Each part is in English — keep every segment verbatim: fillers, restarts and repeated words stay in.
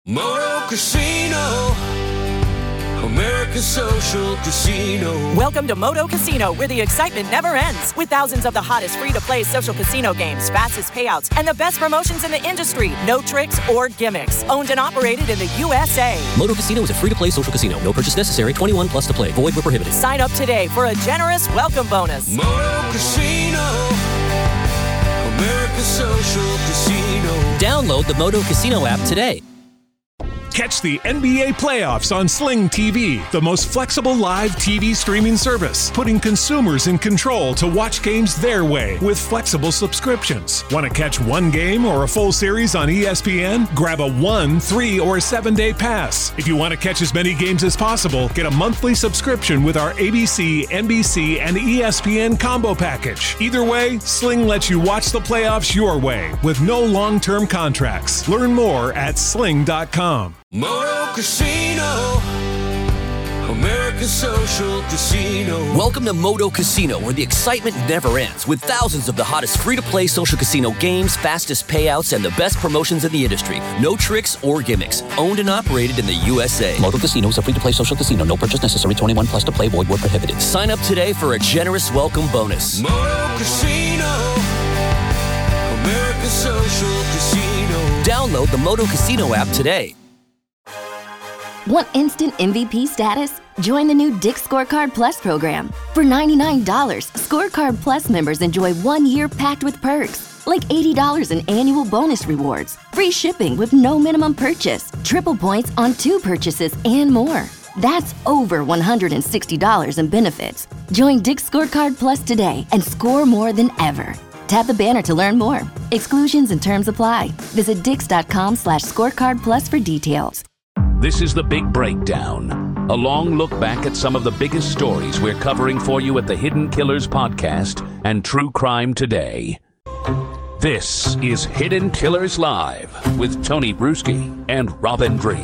Moto Casino, America's social casino. Welcome to Moto Casino, where the excitement never ends. With thousands of the hottest free-to-play social casino games, fastest payouts, and the best promotions in the industry. No tricks or gimmicks. Owned and operated in the U S A. Moto Casino is a free-to-play social casino. No purchase necessary. twenty-one plus to play. Void where prohibited. Sign up today for a generous welcome bonus. Moto Casino, America's social casino. Download the Moto Casino app today. Catch the N B A playoffs on Sling T V, the most flexible live T V streaming service, putting consumers in control to watch games their way with flexible subscriptions. Want to catch one game or a full series on E S P N? Grab a one, three, or seven-day pass. If you want to catch as many games as possible, get a monthly subscription with our A B C, N B C, and E S P N combo package. Either way, Sling lets you watch the playoffs your way with no long-term contracts. Learn more at sling dot com. Moto Casino, America's social casino. Welcome to Moto Casino, where the excitement never ends, with thousands of the hottest free-to-play social casino games, fastest payouts, and the best promotions in the industry. No tricks or gimmicks. Owned and operated in the U S A. Moto Casino is a free-to-play social casino. No purchase necessary. twenty-one plus to play. Void where prohibited. Sign up today for a generous welcome bonus. Moto Casino, America's social casino. Download the Moto Casino app today. Want instant M V P status? Join the new Dick's Scorecard Plus program. For ninety-nine dollars, Scorecard Plus members enjoy one year packed with perks, like eighty dollars in annual bonus rewards, free shipping with no minimum purchase, triple points on two purchases, and more. That's over one hundred sixty dollars in benefits. Join Dick's Scorecard Plus today and score more than ever. Tap the banner to learn more. Exclusions and terms apply. Visit dix.com slash scorecard plus for details. This is The Big Breakdown, a long look back at some of the biggest stories we're covering for you at the Hidden Killers Podcast and True Crime Today. This is Hidden Killers Live with Tony Bruschi and Robin Dreek.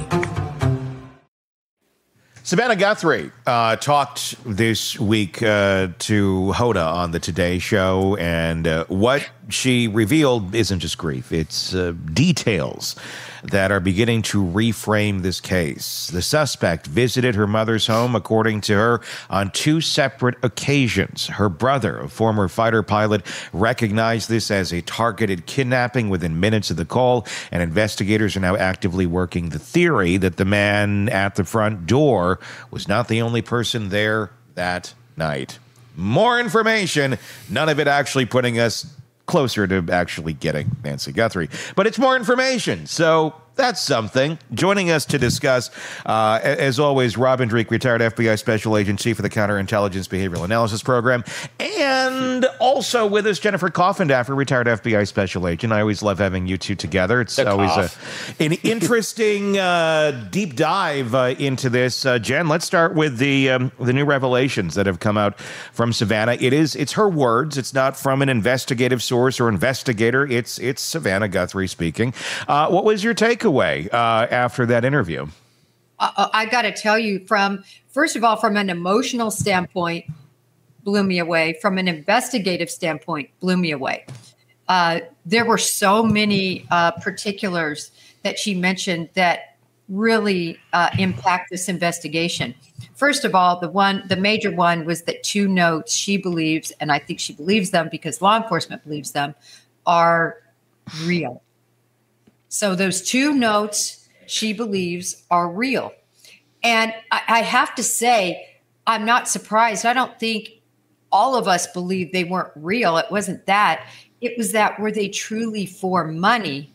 Savannah Guthrie uh, talked this week uh, to Hoda on the Today Show, and uh, what she revealed isn't just grief, it's uh, details that are beginning to reframe this case. The suspect visited her mother's home, according to her, on two separate occasions. Her brother, a former fighter pilot, recognized this as a targeted kidnapping within minutes of the call, and investigators are now actively working the theory that the man at the front door was not the only person there that night. More information, none of it actually putting us closer to actually getting Nancy Guthrie. But it's more information, so that's something. Joining us to discuss, uh, as always, Robin Dreek, retired F B I Special Agent, Chief of the Counterintelligence Behavioral Analysis Program, and also with us, Jennifer Coffindaffer, retired F B I Special Agent. I always love having you two together. It's the always a, an interesting uh, deep dive uh, into this. Uh, Jen, let's start with the um, the new revelations that have come out from Savannah. It is it's her words. It's not from an investigative source or investigator. It's it's Savannah Guthrie speaking. Uh, what was your takeaway uh, after that interview? Uh, I got to tell you, from first of all, from an emotional standpoint, blew me away. From an investigative standpoint, blew me away. Uh, there were so many uh, particulars that she mentioned that really uh, impact this investigation. First of all, the one, the major one was that two notes she believes, and I think she believes them because law enforcement believes them, are real. So those two notes she believes are real. And I, I have to say, I'm not surprised. I don't think all of us believe they weren't real. It wasn't that. It was that, were they truly for money,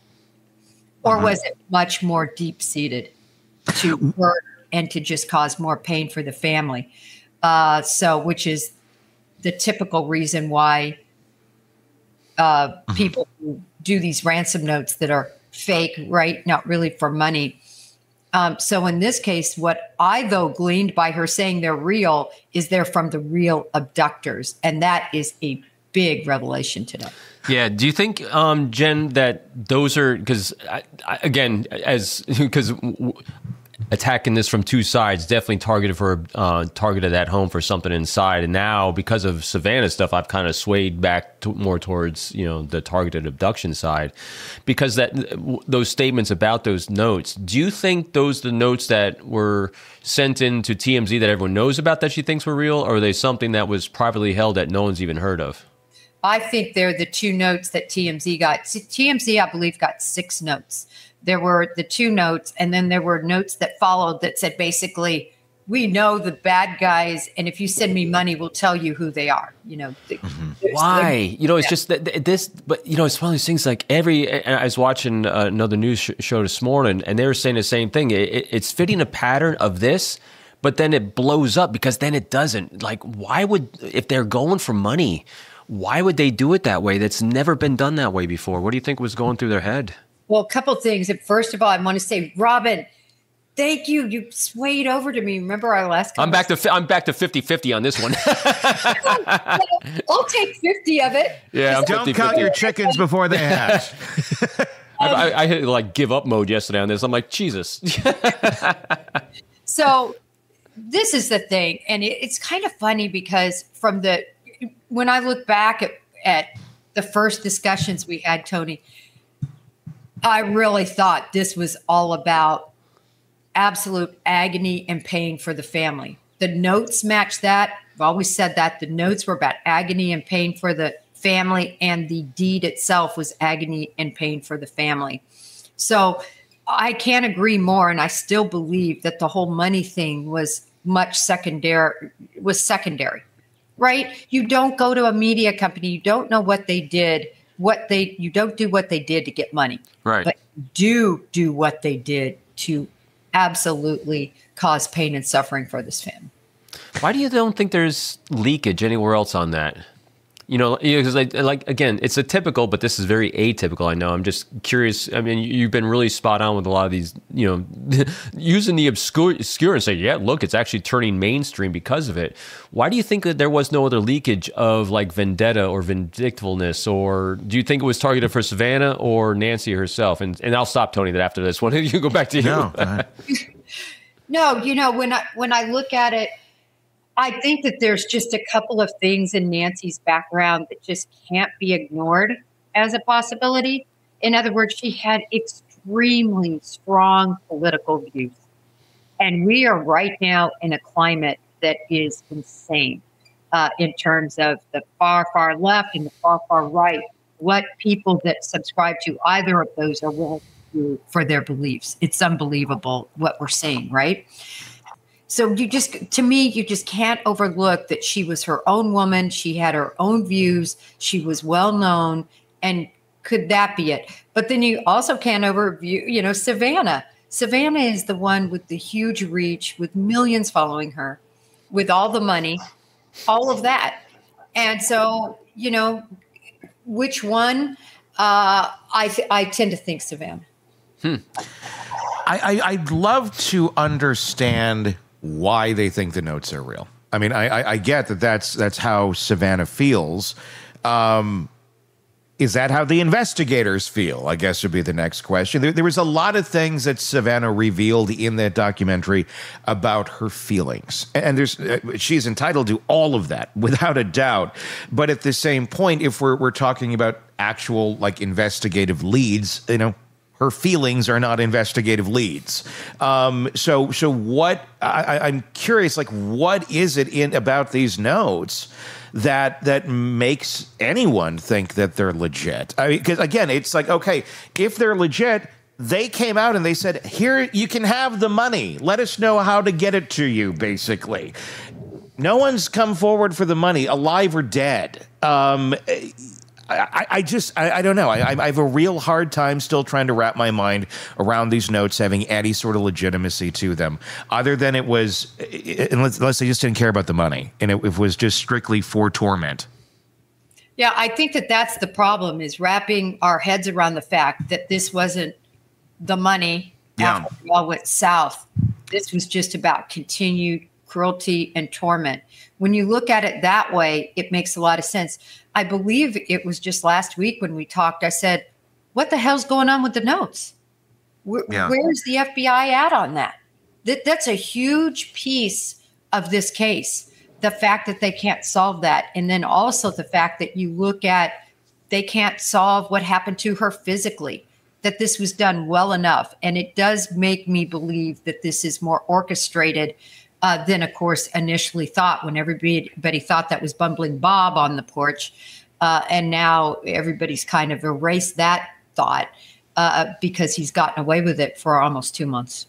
or uh-huh. was it much more deep-seated to hurt and to just cause more pain for the family? Uh, so, which is the typical reason why uh, uh-huh. people who do these ransom notes that are fake, right? Not really for money. Um, so in this case, what I, though, gleaned by her saying they're real is they're from the real abductors. And that is a big revelation today. Yeah. Do you think, um, Jen, that those are, because again, as, because attacking this from two sides, definitely targeted for uh, targeted at home for something inside. And now, because of Savannah's stuff, I've kind of swayed back to, more towards, you know, the targeted abduction side, because that those statements about those notes. Do you think those the notes that were sent in to T M Z that everyone knows about that she thinks were real, or are they something that was privately held that no one's even heard of? I think they're the two notes that T M Z got. T M Z, I believe, got six notes. There were the two notes, and then there were notes that followed that said basically, we know the bad guys, and if you send me money, we'll tell you who they are. You know, the, mm-hmm. Why? You know, it's yeah. just that this, but you know, it's one of these things. Like every, I was watching another news sh- show this morning, and they were saying the same thing. It, it, it's fitting a pattern of this, but then it blows up because then it doesn't. Like, why would, if they're going for money, why would they do it that way? That's never been done that way before. What do you think was going through their head? Well, a couple things. First of all, I want to say, Robin, thank you. You swayed over to me. Remember our last I'm back to I'm back to fifty-fifty on this one. I'll take fifty of it. Yeah, I'm don't count your chickens before they hatch. I, I, I hit like give up mode yesterday on this. I'm like, Jesus. So this is the thing, and it, it's kind of funny because from the when I look back at, at the first discussions we had, Tony, I really thought this was all about absolute agony and pain for the family. The notes match that. I've always said that. The notes were about agony and pain for the family, and the deed itself was agony and pain for the family. So I can't agree more, and I still believe that the whole money thing was much secondary, was secondary, right? You don't go to a media company. You don't know what they did. What they you don't do what they did to get money, right? But you do do what they did to absolutely cause pain and suffering for this family. Why do you don't think there's leakage anywhere else on that? You know, because like, like again, it's a typical, but this is very atypical. I know. I'm just curious. I mean, you've been really spot on with a lot of these. You know, using the obscure, obscure and say, yeah, look, it's actually turning mainstream because of it. Why do you think that there was no other leakage of like vendetta or vindictiveness, or do you think it was targeted for Savannah or Nancy herself? And and I'll stop, Tony, that after this one, you go back to you. No, no, you know, when I when I look at it, I think that there's just a couple of things in Nancy's background that just can't be ignored as a possibility. In other words, she had extremely strong political views. And we are right now in a climate that is insane uh, in terms of the far, far left and the far, far right, what people that subscribe to either of those are willing to do for their beliefs. It's unbelievable what we're seeing, right? So you just, to me, you just can't overlook that she was her own woman. She had her own views. She was well known. And could that be it? But then you also can't overview, you know, Savannah. Savannah is the one with the huge reach, with millions following her, with all the money, all of that. And so, you know, which one? Uh, I th- I tend to think Savannah. Hmm. I, I I'd love to understand why they think the notes are real. I mean, I, I, I get that that's that's how Savannah feels. Um, is that how the investigators feel? I guess would be the next question. There, there was a lot of things that Savannah revealed in that documentary about her feelings, and there's uh, she's entitled to all of that without a doubt. But at the same point, if we're we're talking about actual like investigative leads, you know, her feelings are not investigative leads. Um, so, so what? I, I'm curious. Like, what is it in about these notes that that makes anyone think that they're legit? I mean, because again, it's like, okay, if they're legit, they came out and they said, "Here, you can have the money. Let us know how to get it to you." Basically, no one's come forward for the money, alive or dead. Um, I, I just, I, I don't know. I, I have a real hard time still trying to wrap my mind around these notes having any sort of legitimacy to them, other than it was, unless, unless they just didn't care about the money and it, it was just strictly for torment. Yeah, I think that that's the problem, is wrapping our heads around the fact that this wasn't the money yeah. after it all went south. This was just about continued cruelty and torment. When you look at it that way, it makes a lot of sense. I believe it was just last week when we talked, I said, what the hell's going on with the notes? Where, yeah. Where's the F B I at on that? That that's a huge piece of this case. The fact that they can't solve that. And then also the fact that you look at, they can't solve what happened to her physically, that this was done well enough. And it does make me believe that this is more orchestrated uh, than, of course, initially thought when everybody, everybody thought that was Bumbling Bob on the porch. Uh, and now everybody's kind of erased that thought uh, because he's gotten away with it for almost two months.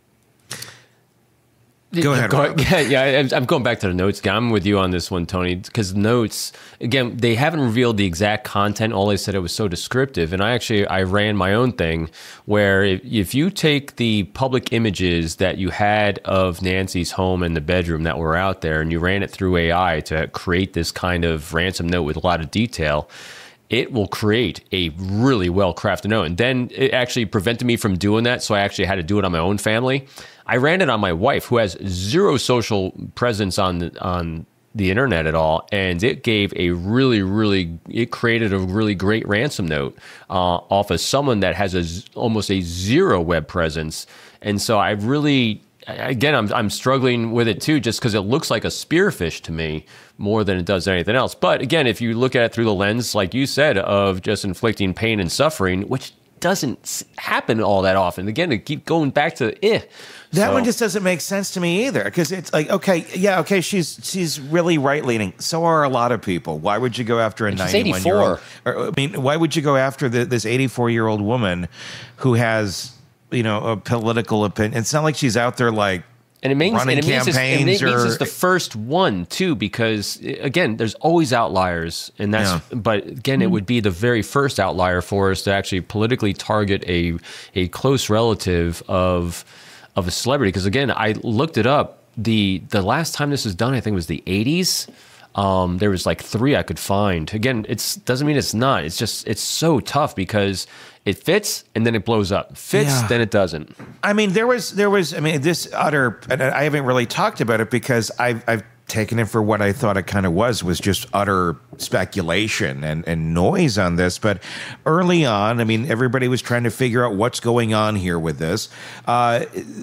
Go ahead. Go, yeah, yeah, I'm going back to the notes again. I'm with you on this one, Tony, because notes, again, they haven't revealed the exact content. All they said it was so descriptive. And I actually, I ran my own thing where if, if you take the public images that you had of Nancy's home and the bedroom that were out there and you ran it through A I to create this kind of ransom note with a lot of detail, it will create a really well-crafted note. And then it actually prevented me from doing that, so I actually had to do it on my own family. I ran it on my wife, who has zero social presence on the, on the internet at all, and it gave a really, really, it created a really great ransom note uh, off of someone that has a, almost a zero web presence. And so I really, again, I'm I'm struggling with it too, just because it looks like a spearfish to me more than it does anything else. But again, if you look at it through the lens, like you said, of just inflicting pain and suffering, which doesn't happen all that often. Again, to keep going back to eh. That so. one just doesn't make sense to me either, because it's like, okay, yeah, okay, she's she's really right-leaning. So are a lot of people. Why would you go after a ninety-one-year-old? I mean, why would you go after the, this eighty-four-year-old woman who has, you know, a political opinion? It's not like she's out there like and it means, running and it campaigns. Means it's, and it or, means it's the first one too, because again, there's always outliers, and that's. Yeah. But again, it would be the very first outlier for us to actually politically target a a close relative of. of a celebrity, because again, I looked it up. The the last time this was done, I think was the eighties. Um, there was like three I could find. Again, it's doesn't mean it's not. It's just it's so tough because it fits and then it blows up. Fits, yeah. Then it doesn't. I mean, there was there was. I mean, this utter. And I haven't really talked about it because I've I've taken it for what I thought it kind of was, was just utter speculation and, and noise on this. But early on, I mean, everybody was trying to figure out what's going on here with this. Uh,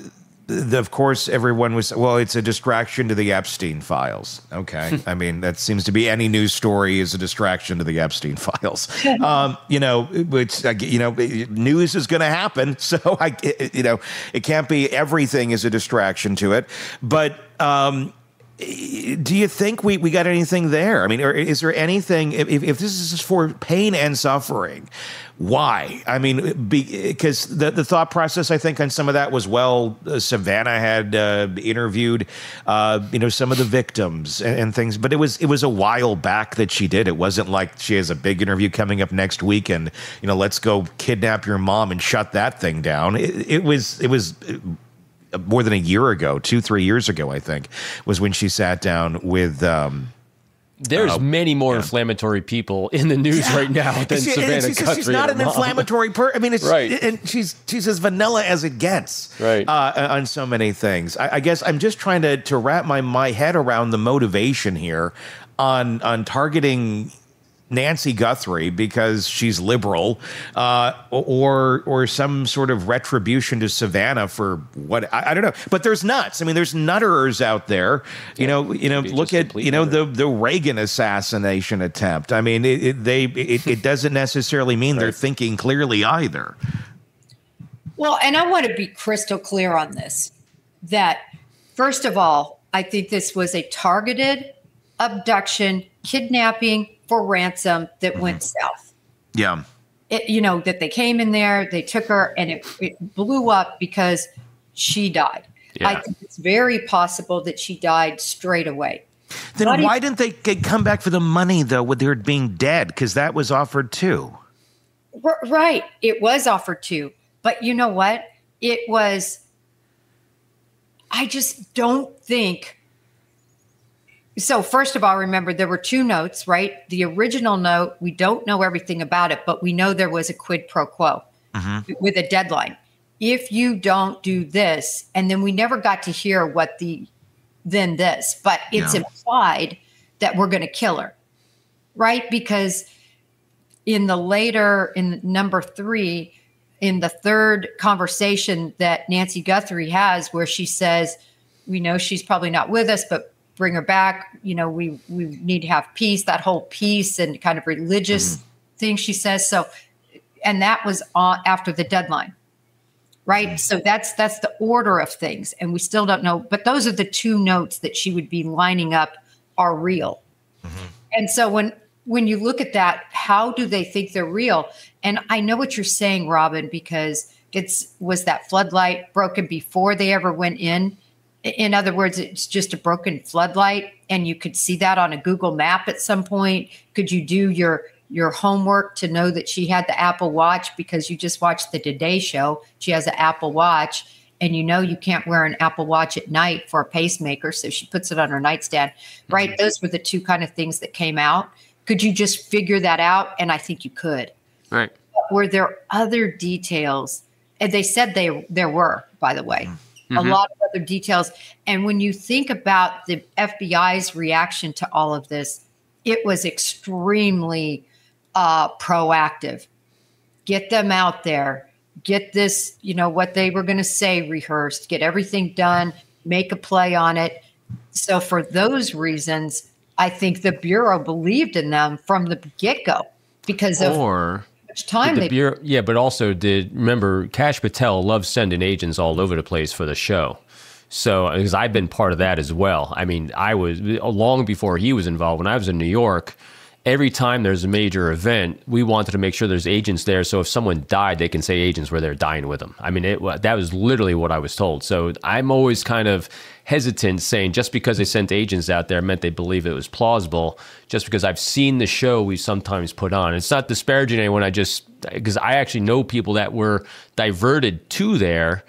the, of course, everyone was, well, it's a distraction to the Epstein files. Okay. I mean, that seems to be any news story is a distraction to the Epstein files. Um, you know, which, you know, news is going to happen. So, I, you know, it can't be everything is a distraction to it. But, um, do you think we, we got anything there? I mean, or is there anything, if, if this is for pain and suffering, why? I mean, because the, the thought process, I think, on some of that was, well, uh, Savannah had uh, interviewed, uh, you know, some of the victims and, and things, but it was it was a while back that she did. It wasn't like she has a big interview coming up next week and, you know, let's go kidnap your mom and shut that thing down. It, it was, it was... more than a year ago, two, three years ago, I think, was when she sat down with... Um, There's uh, many more yeah. inflammatory people in the news yeah. right now than she, Savannah she's, Guthrie. She's not an mom. inflammatory person. I mean, it's, right. and she's she's as vanilla as it gets right. uh, on so many things. I, I guess I'm just trying to, to wrap my, my head around the motivation here on on targeting Nancy Guthrie because she's liberal, uh, or or some sort of retribution to Savannah for what I, I don't know. But there's nuts. I mean, there's nutterers out there. You yeah, know, you know. Look at you know nutter. the the Reagan assassination attempt. I mean, it, it, they it, it doesn't necessarily mean right. they're thinking clearly either. Well, and I want to be crystal clear on this. That first of all, I think this was a targeted abduction, kidnapping for ransom that went mm-hmm. south. Yeah. It, you know, that they came in there, they took her, and it, it blew up because she died. Yeah. I think it's very possible that she died straight away. Then but why it, didn't they come back for the money, though, with her being dead? Because that was offered too. Right. It was offered too. But you know what? It was, I just don't think... So first of all, remember, there were two notes, right? The original note, we don't know everything about it, but we know there was a quid pro quo mm-hmm. with a deadline. If you don't do this, and then we never got to hear what the, then this, but it's yeah. implied that we're going to kill her, right? Because in the later, in number three, in the third conversation that Nancy Guthrie has, where she says, we know she's probably not with us, but bring her back. You know, we, we need to have peace, that whole peace and kind of religious mm-hmm. thing she says. So, and that was on after the deadline, right? Mm-hmm. So that's, that's the order of things. And we still don't know, but those are the two notes that she would be lining up are real. Mm-hmm. And so when, when you look at that, how do they think they're real? And I know what you're saying, Robin, because it's, was that floodlight broken before they ever went in? In other words, it's just a broken floodlight, and you could see that on a Google map at some point. Could you do your your homework to know that she had the Apple Watch because you just watched the Today Show? She has an Apple Watch, and you know you can't wear an Apple Watch at night for a pacemaker, so she puts it on her nightstand, right? Mm-hmm. Those were the two kind of things that came out. Could you just figure that out? And I think you could. Right. But were there other details? And they said they there were, by the way. Mm-hmm. A lot of other details. And when you think about the F B I's reaction to all of this, it was extremely uh, proactive. Get them out there. Get this, you know, what they were going to say rehearsed. Get everything done. Make a play on it. So for those reasons, I think the Bureau believed in them from the get-go because of or how much time the they Bureau, yeah, but also did, remember, Kash Patel loves sending agents all over the place for the show. So, because I've been part of that as well. I mean, I was, long before he was involved, when I was in New York, every time there's a major event, we wanted to make sure there's agents there. So if someone died, they can say agents were there dying with them. I mean, it, that was literally what I was told. So I'm always kind of hesitant saying just because they sent agents out there meant they believe it was plausible, just because I've seen the show we sometimes put on. It's not disparaging anyone. I just, because I actually know people that were diverted to there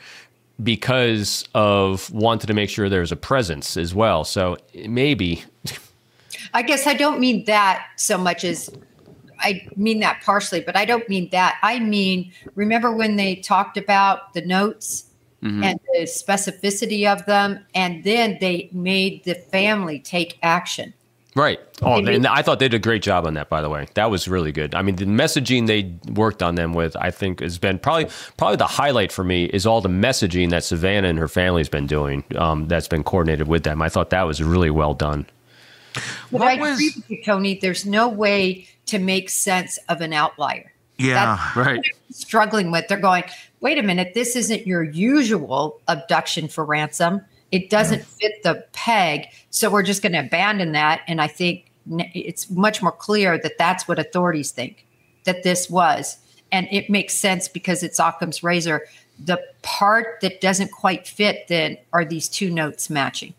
because of wanting to make sure there's a presence as well. So maybe... I guess I don't mean that so much as I mean that partially, but I don't mean that. I mean, remember when they talked about the notes mm-hmm. and the specificity of them, and then they made the family take action. Right. Oh, and I thought they did a great job on that, by the way. That was really good. I mean, the messaging they worked on them with, I think, has been probably probably the highlight for me is all the messaging that Savannah and her family's been doing um, that's been coordinated with them. I thought that was really well done. But what I was, agree with you, Tony. There's no way to make sense of an outlier. Yeah, That's right. what they're struggling with. They're going, wait a minute, this isn't your usual abduction for ransom. It doesn't yeah. fit the peg. So we're just going to abandon that. And I think it's much more clear that that's what authorities think that this was. And it makes sense because it's Occam's razor. The part that doesn't quite fit then are these two notes matching.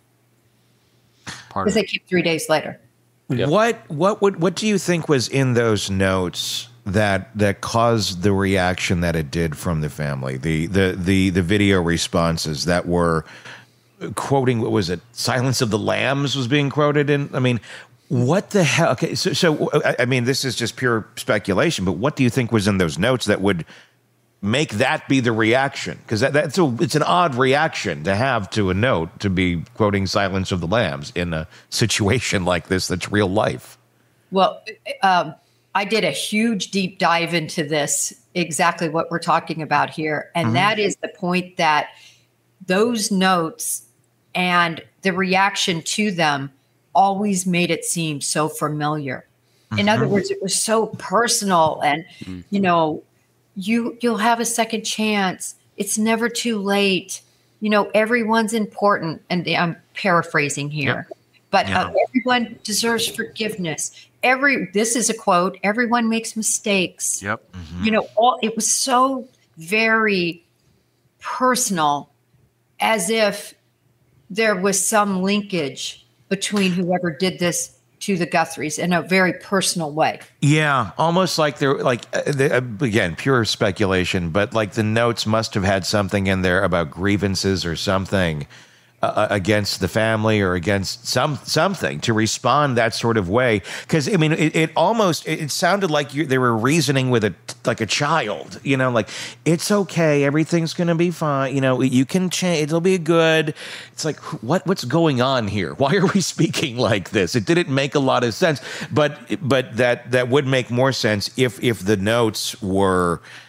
Because they came three days later. Yep. What what would what do you think was in those notes that that caused the reaction that it did from the family? The the the the video responses that were quoting, what was it? Silence of the Lambs was being quoted in. I mean, what the hell? Okay, so so I mean, this is just pure speculation. But what do you think was in those notes that would make that be the reaction? Because that, that's a, it's an odd reaction to have to a note to be quoting Silence of the Lambs in a situation like this that's real life. Well, um, I did a huge deep dive into this, exactly what we're talking about here. And mm-hmm. that is the point that those notes and the reaction to them always made it seem so familiar. Mm-hmm. In other words, it was so personal and, mm-hmm. you know, You, you'll have a second chance. It's never too late. You know, everyone's important. And I'm paraphrasing here, yep. but yeah. uh, everyone deserves forgiveness. Every, this is a quote, everyone makes mistakes. Yep. Mm-hmm. You know, all, it was so very personal, as if there was some linkage between whoever did this to the Guthries in a very personal way. Yeah, almost like they're like, uh, the, uh, again, pure speculation, but like the notes must have had something in there about grievances or something uh, against the family or against some something to respond that sort of way. Because I mean, it, it almost it sounded like you, they were reasoning with a like a child. You know, like it's okay, everything's going to be fine. You know, you can change. It'll be good. It's like what what's going on here? Why are we speaking like this? It didn't make a lot of sense. But but that that would make more sense if if the notes were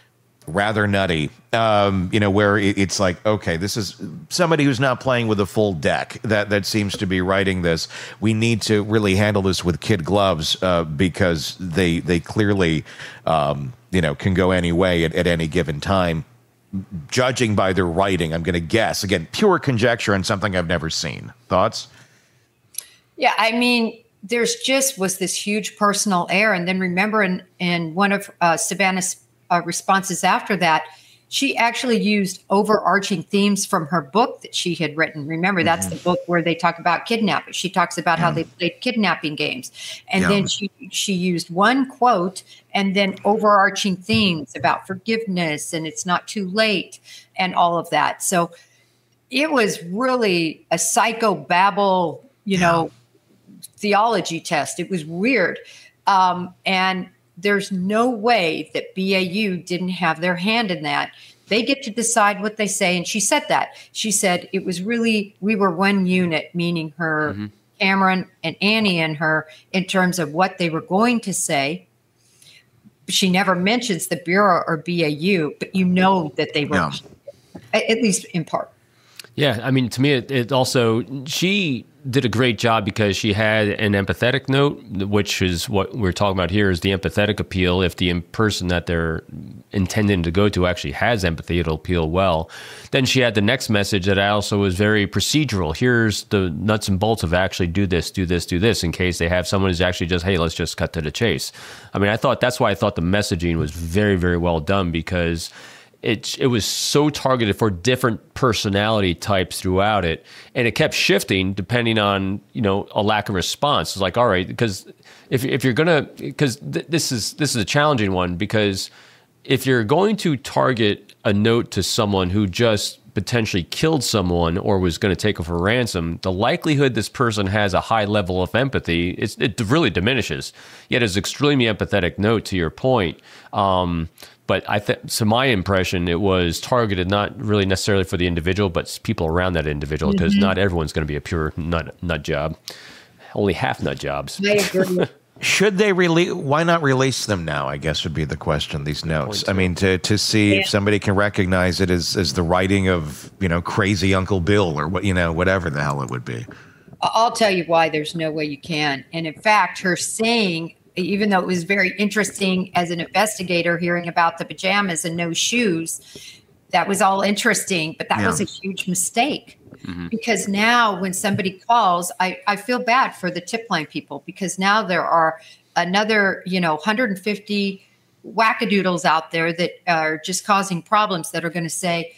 rather nutty. Um, you know, where it, it's like, okay, this is somebody who's not playing with a full deck that that seems to be writing this. We need to really handle this with kid gloves uh, because they they clearly, um, you know, can go any way at, at any given time. Judging by their writing, I'm going to guess, again, pure conjecture and something I've never seen. Thoughts? Yeah, I mean, there's just was this huge personal air. And then remember in, in one of uh, Savannah's uh, responses after that, she actually used overarching themes from her book that she had written. Remember, that's mm-hmm. the book where they talk about kidnapping. She talks about yeah. how they played kidnapping games. And yeah. then she, she used one quote and then overarching themes about forgiveness and it's not too late and all of that. So it was really a psychobabble, you yeah. know, theology test. It was weird. Um, and there's no way that B A U didn't have their hand in that. They get to decide what they say. And she said that. She said it was really, we were one unit, meaning her, mm-hmm. Cameron and Annie and her, in terms of what they were going to say. She never mentions the Bureau or B A U, but you know that they were, yeah. at least in part. Yeah, I mean, to me, it, it also, she did a great job because she had an empathetic note, which is what we're talking about here is the empathetic appeal. If the person that they're intending to go to actually has empathy, it'll appeal well. Then she had the next message that also was very procedural. Here's the nuts and bolts of actually do this, do this, do this, in case they have someone who's actually just, hey, let's just cut to the chase. I mean, I thought that's why I thought the messaging was very, very well done because It it was so targeted for different personality types throughout it, and it kept shifting depending on you know a lack of response. It's like, all right, because if if you're gonna because th- this is this is a challenging one because if you're going to target a note to someone who just potentially killed someone or was going to take them for ransom, the likelihood this person has a high level of empathy it's, it really diminishes. Yet it's an extremely empathetic note to your point. Um, But I think, so my impression, it was targeted not really necessarily for the individual, but people around that individual, because mm-hmm. not everyone's going to be a pure nut, nut job. Only half nut jobs. I agree. Should they release? Why not release them now? I guess would be the question. These notes. I mean, to to see yeah. if somebody can recognize it as as the writing of you know crazy Uncle Bill or what you know whatever the hell it would be. I'll tell you why. There's no way you can. And in fact, her saying, even though it was very interesting as an investigator hearing about the pajamas and no shoes, that was all interesting, but that yeah. was a huge mistake. Mm-hmm. Because now when somebody calls, I, I feel bad for the tip line people because now there are another, you know, one hundred fifty wackadoodles out there that are just causing problems that are going to say,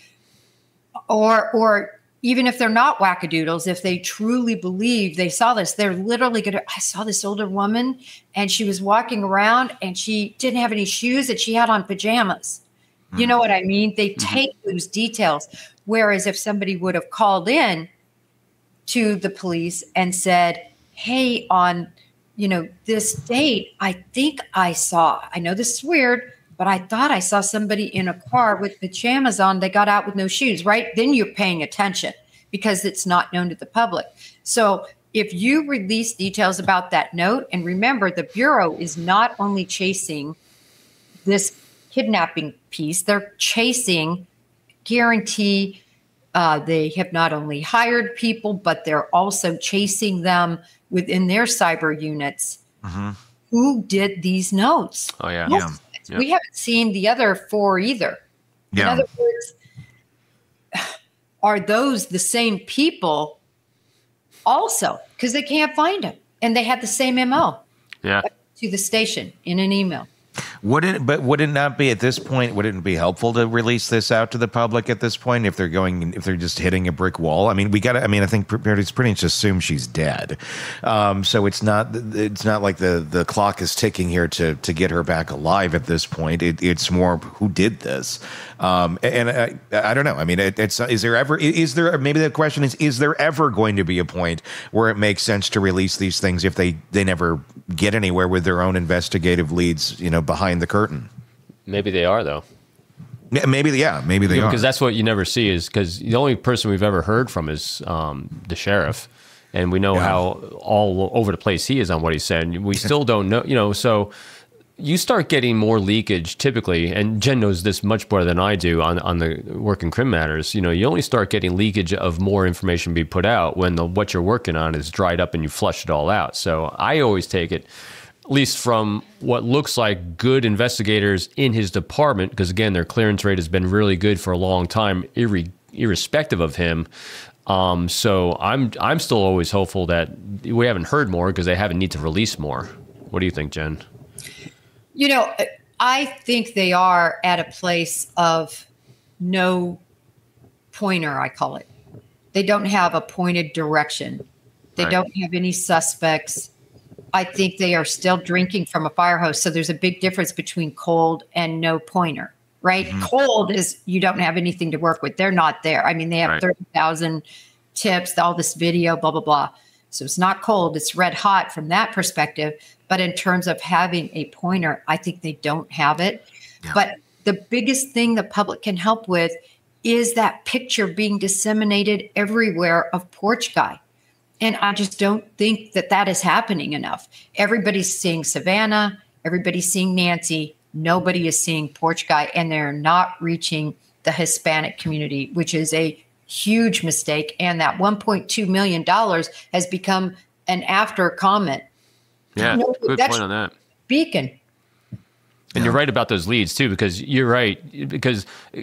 or, or, even if they're not wackadoodles, if they truly believe they saw this, they're literally going to, I saw this older woman and she was walking around and she didn't have any shoes and she had on pajamas. Mm-hmm. You know what I mean? They mm-hmm. take those details. Whereas if somebody would have called in to the police and said, hey, on, you know, this date, I think I saw, I know this is weird, but I thought I saw somebody in a car with pajamas on. They got out with no shoes, right? Then you're paying attention because it's not known to the public. So if you release details about that note, and remember, the Bureau is not only chasing this kidnapping piece, they're chasing, guarantee, uh, they have not only hired people, but they're also chasing them within their cyber units. Mm-hmm. Who did these notes? Oh, yeah. Yes. yeah. Yep. We haven't seen the other four either. Yeah. In other words, are those the same people also? Because they can't find them. And they had the same M O yeah. to the station in an email. Would it, but would it not be at this point, would it be helpful to release this out to the public at this point if they're going, if they're just hitting a brick wall? I mean, we got to, I mean, I think it's pretty much assume she's dead. Um, so it's not, it's not like the, the clock is ticking here to, to get her back alive at this point. It, it's more who did this. Um, and I, I don't know. I mean, it, it's, is there ever, is there, maybe the question is, is there ever going to be a point where it makes sense to release these things if they, they never get anywhere with their own investigative leads, you know, behind the curtain? Maybe they are, though. Yeah, maybe, yeah, maybe they yeah, are. Because that's what you never see is because the only person we've ever heard from is um, the sheriff. And we know yeah. how all over the place he is on what he said. We still don't know, you know, so you start getting more leakage typically, and Jen knows this much better than I do on on the work in crim matters. You know, you only start getting leakage of more information being put out when the what you're working on is dried up and you flush it all out. So I always take it, at least from what looks like good investigators in his department, because again, their clearance rate has been really good for a long time, irre- irrespective of him. Um, so I'm I'm still always hopeful that we haven't heard more because they haven't need to release more. What do you think, Jen? You know, I think they are at a place of no pointer, I call it. They don't have a pointed direction. They right. don't have any suspects. I think they are still drinking from a fire hose. So there's a big difference between cold and no pointer, right? Mm-hmm. Cold is you don't have anything to work with. They're not there. I mean, they have right. thirty thousand tips, all this video, blah, blah, blah. So it's not cold. It's red hot from that perspective. But in terms of having a pointer, I think they don't have it. Yeah. But the biggest thing the public can help with is that picture being disseminated everywhere of Porch Guy. And I just don't think that that is happening enough. Everybody's seeing Savannah. Everybody's seeing Nancy. Nobody is seeing Porch Guy. And they're not reaching the Hispanic community, which is a huge mistake. And that one point two million dollars has become an after comment. Yeah, no, good point on that. Beacon. And you're right about those leads too, because you're right. Because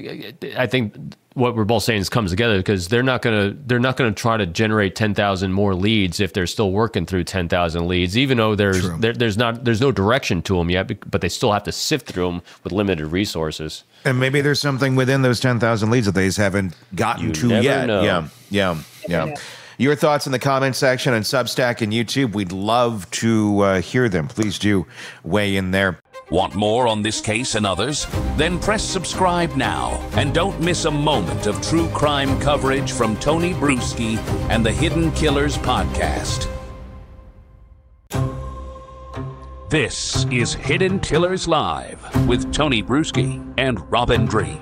I think what we're both saying is comes together because they're not gonna they're not gonna try to generate ten thousand more leads if they're still working through ten thousand leads, even though there's there, there's not there's no direction to them yet, but they still have to sift through them with limited resources. And maybe there's something within those ten thousand leads that they just haven't gotten you to never yet. Know. Yeah, yeah, yeah. yeah. Your thoughts in the comment section on Substack and YouTube. We'd love to uh, hear them. Please do weigh in there. Want more on this case and others? Then press subscribe now and don't miss a moment of true crime coverage from Tony Bruschi and the Hidden Killers podcast. This is Hidden Killers Live with Tony Bruschi and Robin Dreeke.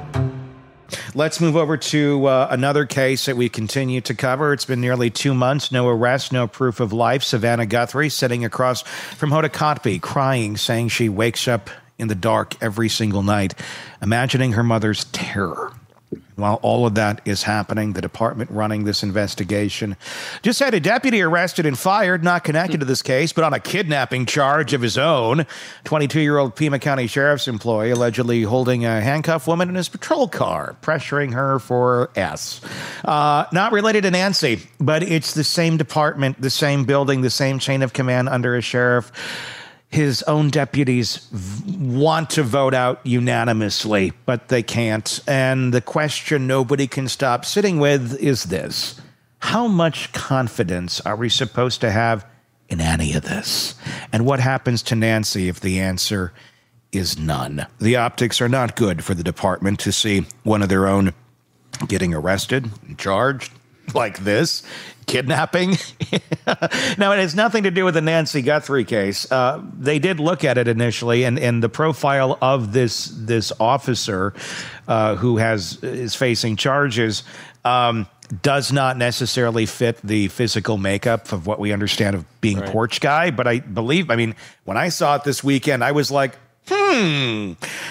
Let's move over to uh, another case that we continue to cover. It's been nearly two months. No arrest, no proof of life. Savannah Guthrie sitting across from Hoda Kotb, crying, saying she wakes up in the dark every single night, imagining her mother's terror. While all of that is happening, the department running this investigation just had a deputy arrested and fired, not connected to this case, but on a kidnapping charge of his own. twenty-two-year-old Pima County Sheriff's employee allegedly holding a handcuffed woman in his patrol car, pressuring her for S. Uh, not related to Nancy, but it's the same department, the same building, the same chain of command under a sheriff. His own deputies want to vote out unanimously, but they can't. And the question nobody can stop sitting with is this: how much confidence are we supposed to have in any of this? And what happens to Nancy if the answer is none? The optics are not good for the department to see one of their own getting arrested and charged like this. Kidnapping. Now, it has nothing to do with the Nancy Guthrie case. Uh, they did look at it initially, and, and the profile of this this officer uh, who has is facing charges um, does not necessarily fit the physical makeup of what we understand of being right. Porch Guy. But I believe, I mean, when I saw it this weekend, I was like, hmm.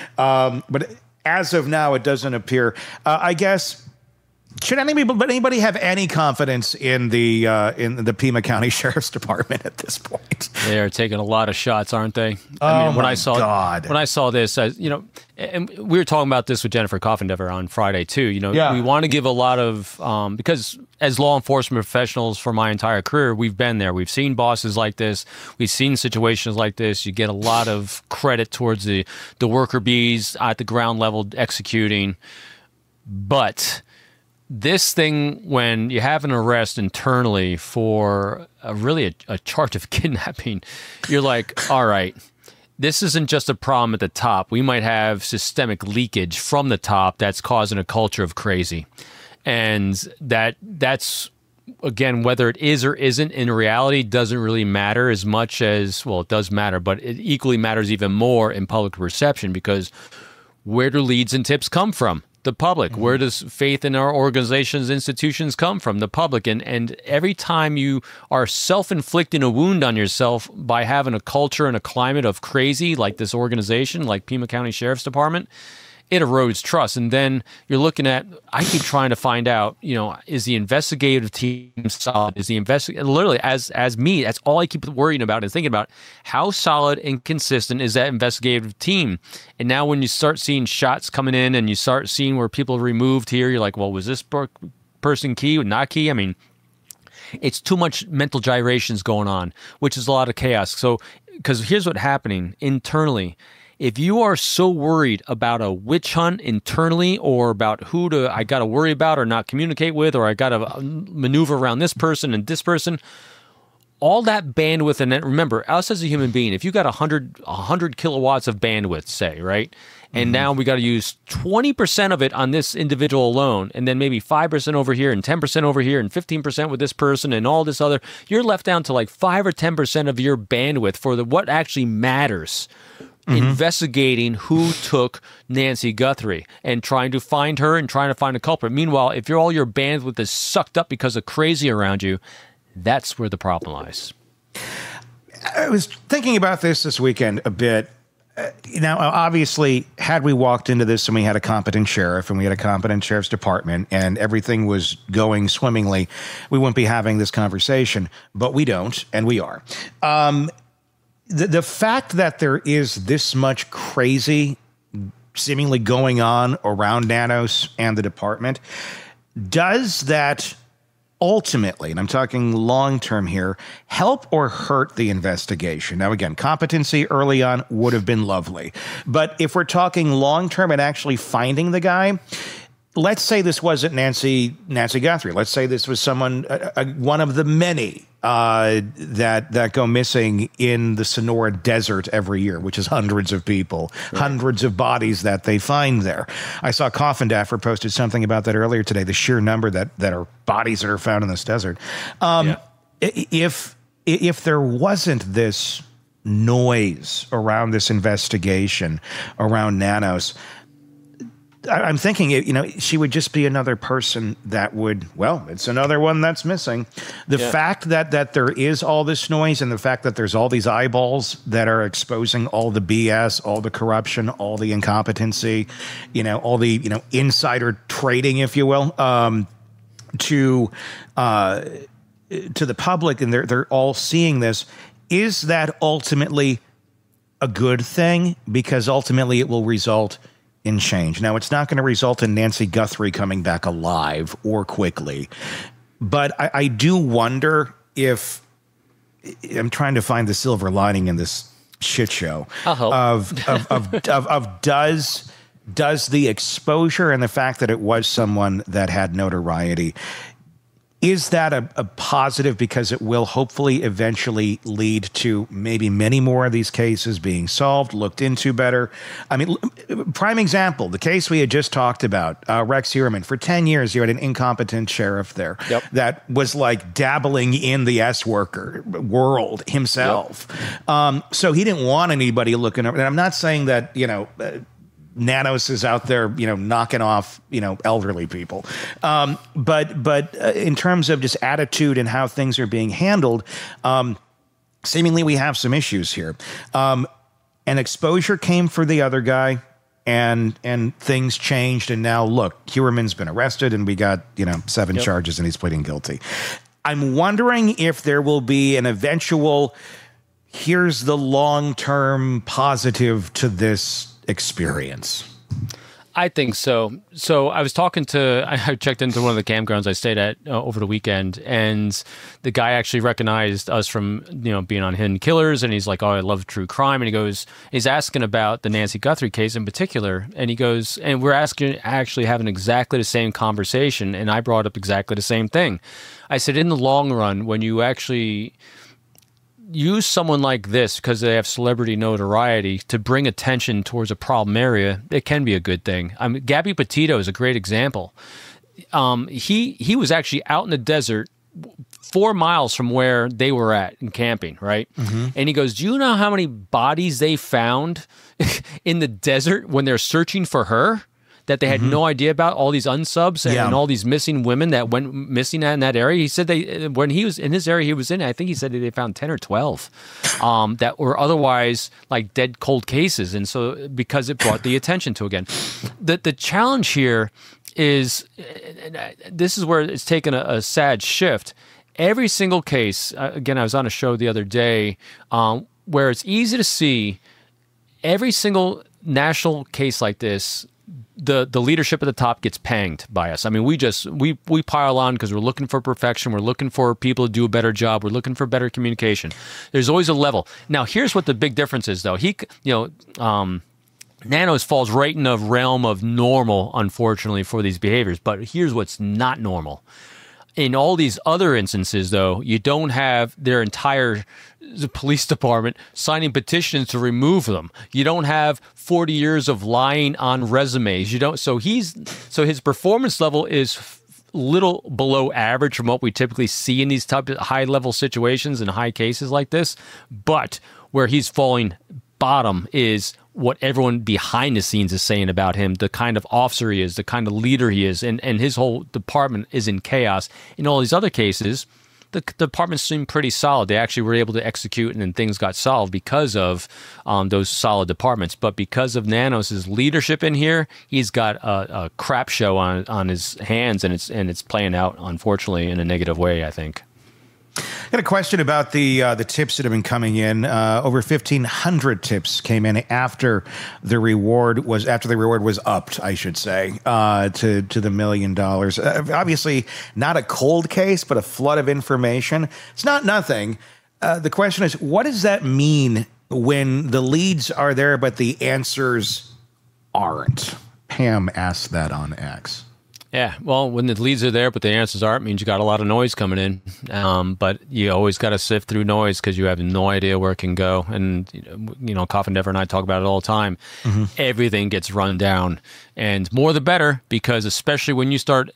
Um, but as of now, it doesn't appear. Uh, I guess. Should anybody, anybody have any confidence in the uh, in the Pima County Sheriff's Department at this point? They are taking a lot of shots, aren't they? Oh I mean, when my I saw, God! When I saw this, I, you know, and we were talking about this with Jennifer Coffendever on Friday too. You know, yeah. we want to give a lot of um, because as law enforcement professionals for my entire career, we've been there. We've seen bosses like this. We've seen situations like this. You get a lot of credit towards the the worker bees at the ground level executing, but this thing, when you have an arrest internally for a, really a, a charge of kidnapping, you're like, all right, this isn't just a problem at the top. We might have systemic leakage from the top that's causing a culture of crazy. And that that's, again, whether it is or isn't in reality doesn't really matter as much as, well, it does matter, but it equally matters even more in public perception, because where do leads and tips come from? The public. Mm-hmm. Where does faith in our organizations, institutions come from? The public. And and every time you are self-inflicting a wound on yourself by having a culture and a climate of crazy, like this organization, like Pima County Sheriff's Department, it erodes trust. And then you're looking at, I keep trying to find out, you know, is the investigative team solid? Is the investigate literally as as me, that's all I keep worrying about and thinking about. How solid and consistent is that investigative team? And now when you start seeing shots coming in and you start seeing where people are removed here, you're like, well, was this per- person key or not key? I mean, it's too much mental gyrations going on, which is a lot of chaos. So, because here's what's happening internally. If you are so worried about a witch hunt internally, or about who to I got to worry about or not communicate with, or I got to maneuver around this person and this person, all that bandwidth, and then remember, us as a human being, if you got one hundred, one hundred kilowatts of bandwidth, say, right, and mm-hmm. now we got to use twenty percent of it on this individual alone, and then maybe five percent over here, and ten percent over here, and fifteen percent with this person, and all this other, you're left down to like five or ten percent of your bandwidth for the what actually matters. Mm-hmm. Investigating who took Nancy Guthrie and trying to find her and trying to find a culprit. Meanwhile, if you're all your bandwidth is sucked up because of crazy around you, that's where the problem lies. I was thinking about this this weekend a bit. Uh, now, obviously, had we walked into this and we had a competent sheriff and we had a competent sheriff's department and everything was going swimmingly, we wouldn't be having this conversation. But we don't, and we are. Um, The, the fact that there is this much crazy seemingly going on around Nanos and the department, does that ultimately, and I'm talking long-term here, help or hurt the investigation? Now, again, competency early on would have been lovely. But if we're talking long-term and actually finding the guy, let's say this wasn't Nancy Nancy Guthrie. Let's say this was someone, uh, uh, one of the many uh, that that go missing in the Sonora Desert every year, which is hundreds of people, right. hundreds of bodies that they find there. I saw Coffin Daffer posted something about that earlier today, the sheer number that, that are bodies that are found in this desert. Um, yeah. If if there wasn't this noise around this investigation, around Nanos, I'm thinking, you know, she would just be another person that would, well, it's another one that's missing. The yeah. fact that that there is all this noise and the fact that there's all these eyeballs that are exposing all the B S, all the corruption, all the incompetency, you know, all the, you know, insider trading, if you will, um, to uh, to the public, and they're they're all seeing this. Is that ultimately a good thing? Because ultimately it will result in change. Now, it's not going to result in Nancy Guthrie coming back alive or quickly, but I, I do wonder if I'm trying to find the silver lining in this shit show of of, of, of, of of does does the exposure and the fact that it was someone that had notoriety, is that a, a positive, because it will hopefully eventually lead to maybe many more of these cases being solved, looked into better? I mean, prime example, the case we had just talked about, uh, Rex Heuermann. For ten years, you had an incompetent sheriff there yep. that was like dabbling in the S-worker world himself. Yep. Um, so he didn't want anybody looking over. And I'm not saying that, you know, uh, Nanos is out there, you know, knocking off, you know, elderly people. Um, but but uh, in terms of just attitude and how things are being handled, um, seemingly we have some issues here. Um, an exposure came for the other guy, and and things changed. And now, look, Heuermann's been arrested, and we got, you know, seven yep. charges, and he's pleading guilty. I'm wondering if there will be an eventual, here's the long-term positive to this experience. I think so. So I was talking to, I checked into one of the campgrounds I stayed at uh, over the weekend, and the guy actually recognized us from, you know, being on Hidden Killers, and he's like, oh, I love true crime. And he goes, he's asking about the Nancy Guthrie case in particular. And he goes, and we're asking, actually having exactly the same conversation. And I brought up exactly the same thing. I said, in the long run, when you actually use someone like this because they have celebrity notoriety to bring attention towards a problem area, it can be a good thing. I mean, Gabby Petito is a great example. Um, he he was actually out in the desert four miles from where they were at and camping, right? Mm-hmm. And he goes, do you know how many bodies they found in the desert when they're searching for her? that they had Mm-hmm. no idea about, all these unsubs and, Yeah. and all these missing women that went missing in that area. He said they, when he was in his area he was in, I think he said they found ten or twelve um, that were otherwise like dead cold cases. And so because it brought the attention to again. The, the challenge here is, this is where it's taken a, a sad shift. Every single case, uh, again, I was on a show the other day um, where it's easy to see every single national case like this, the the leadership at the top gets panged by us. I mean, we just we we pile on because we're looking for perfection. We're looking for people to do a better job. We're looking for better communication. There's always a level. Now, here's what the big difference is, though. He, you know, um, Nanos falls right in the realm of normal, unfortunately, for these behaviors. But here's what's not normal. In all these other instances, though, you don't have their entire police department signing petitions to remove them. You don't have forty years of lying on resumes. You don't. So he's so his performance level is little below average from what we typically see in these type of high level situations and high cases like this. But where he's falling bottom is what everyone behind the scenes is saying about him, the kind of officer he is, the kind of leader he is, and, and his whole department is in chaos. In all these other cases, the, the department seemed pretty solid. They actually were able to execute, and then things got solved because of um, those solid departments. But because of Nanos' leadership in here, he's got a, a crap show on on his hands, and it's and it's playing out, unfortunately, in a negative way, I think. I got a question about the uh, the tips that have been coming in. Uh, over fifteen hundred tips came in after the reward was after the reward was upped, I should say, uh, to to the million dollars. Uh, obviously, not a cold case, but a flood of information. It's not nothing. Uh, the question is, what does that mean when the leads are there, but the answers aren't? Pam asked that on X. Yeah, well, when the leads are there, but the answers aren't, means you got a lot of noise coming in. Um, but you always got to sift through noise because you have no idea where it can go. And, you know, Coffin Dever and I talk about it all the time. Mm-hmm. Everything gets run down. And more the better, because especially when you start,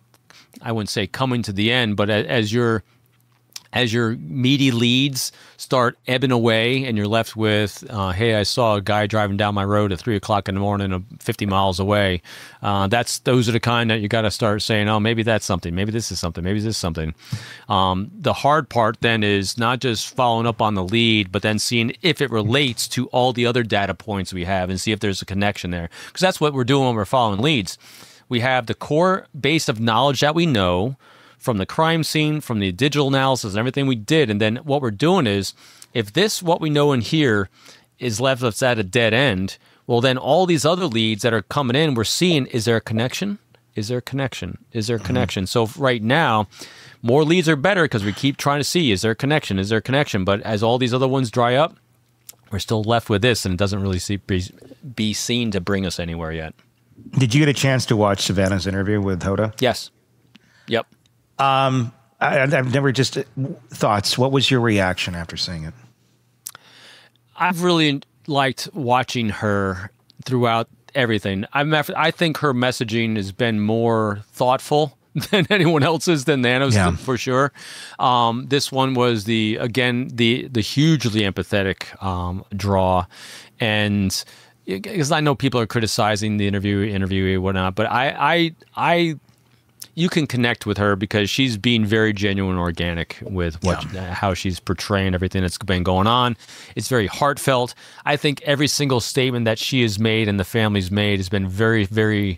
I wouldn't say coming to the end, but as you're as your meaty leads start ebbing away and you're left with, uh, hey, I saw a guy driving down my road at three o'clock in the morning, uh, fifty miles away. Uh, that's those are the kind that you got to start saying, oh, maybe that's something. Maybe this is something. Maybe this is something. Um, the hard part then is not just following up on the lead, but then seeing if it relates to all the other data points we have and see if there's a connection there. Because that's what we're doing when we're following leads. We have the core base of knowledge that we know from the crime scene, from the digital analysis and everything we did. And then what we're doing is, if this, what we know in here, is left us at a dead end, well, then all these other leads that are coming in, we're seeing, is there a connection? Is there a connection? Is there a connection? Mm-hmm. So right now, more leads are better because we keep trying to see, is there a connection? Is there a connection? But as all these other ones dry up, we're still left with this, and it doesn't really see, be, be seen to bring us anywhere yet. Did you get a chance to watch Savannah's interview with Hoda? Yes. Yep. Um, I, I've never just thoughts. What was your reaction after seeing it? I've really liked watching her throughout everything. I'm, I think her messaging has been more thoughtful than anyone else's, than Nanos, yeah. for sure. Um, this one was the again the the hugely empathetic um, draw, and because I know people are criticizing the interview, interviewee, and whatnot, but I I I. You can connect with her because she's being very genuine and organic with what yeah. how she's portraying everything that's been going on. It's very heartfelt. I think every single statement that she has made and the family's made has been very, very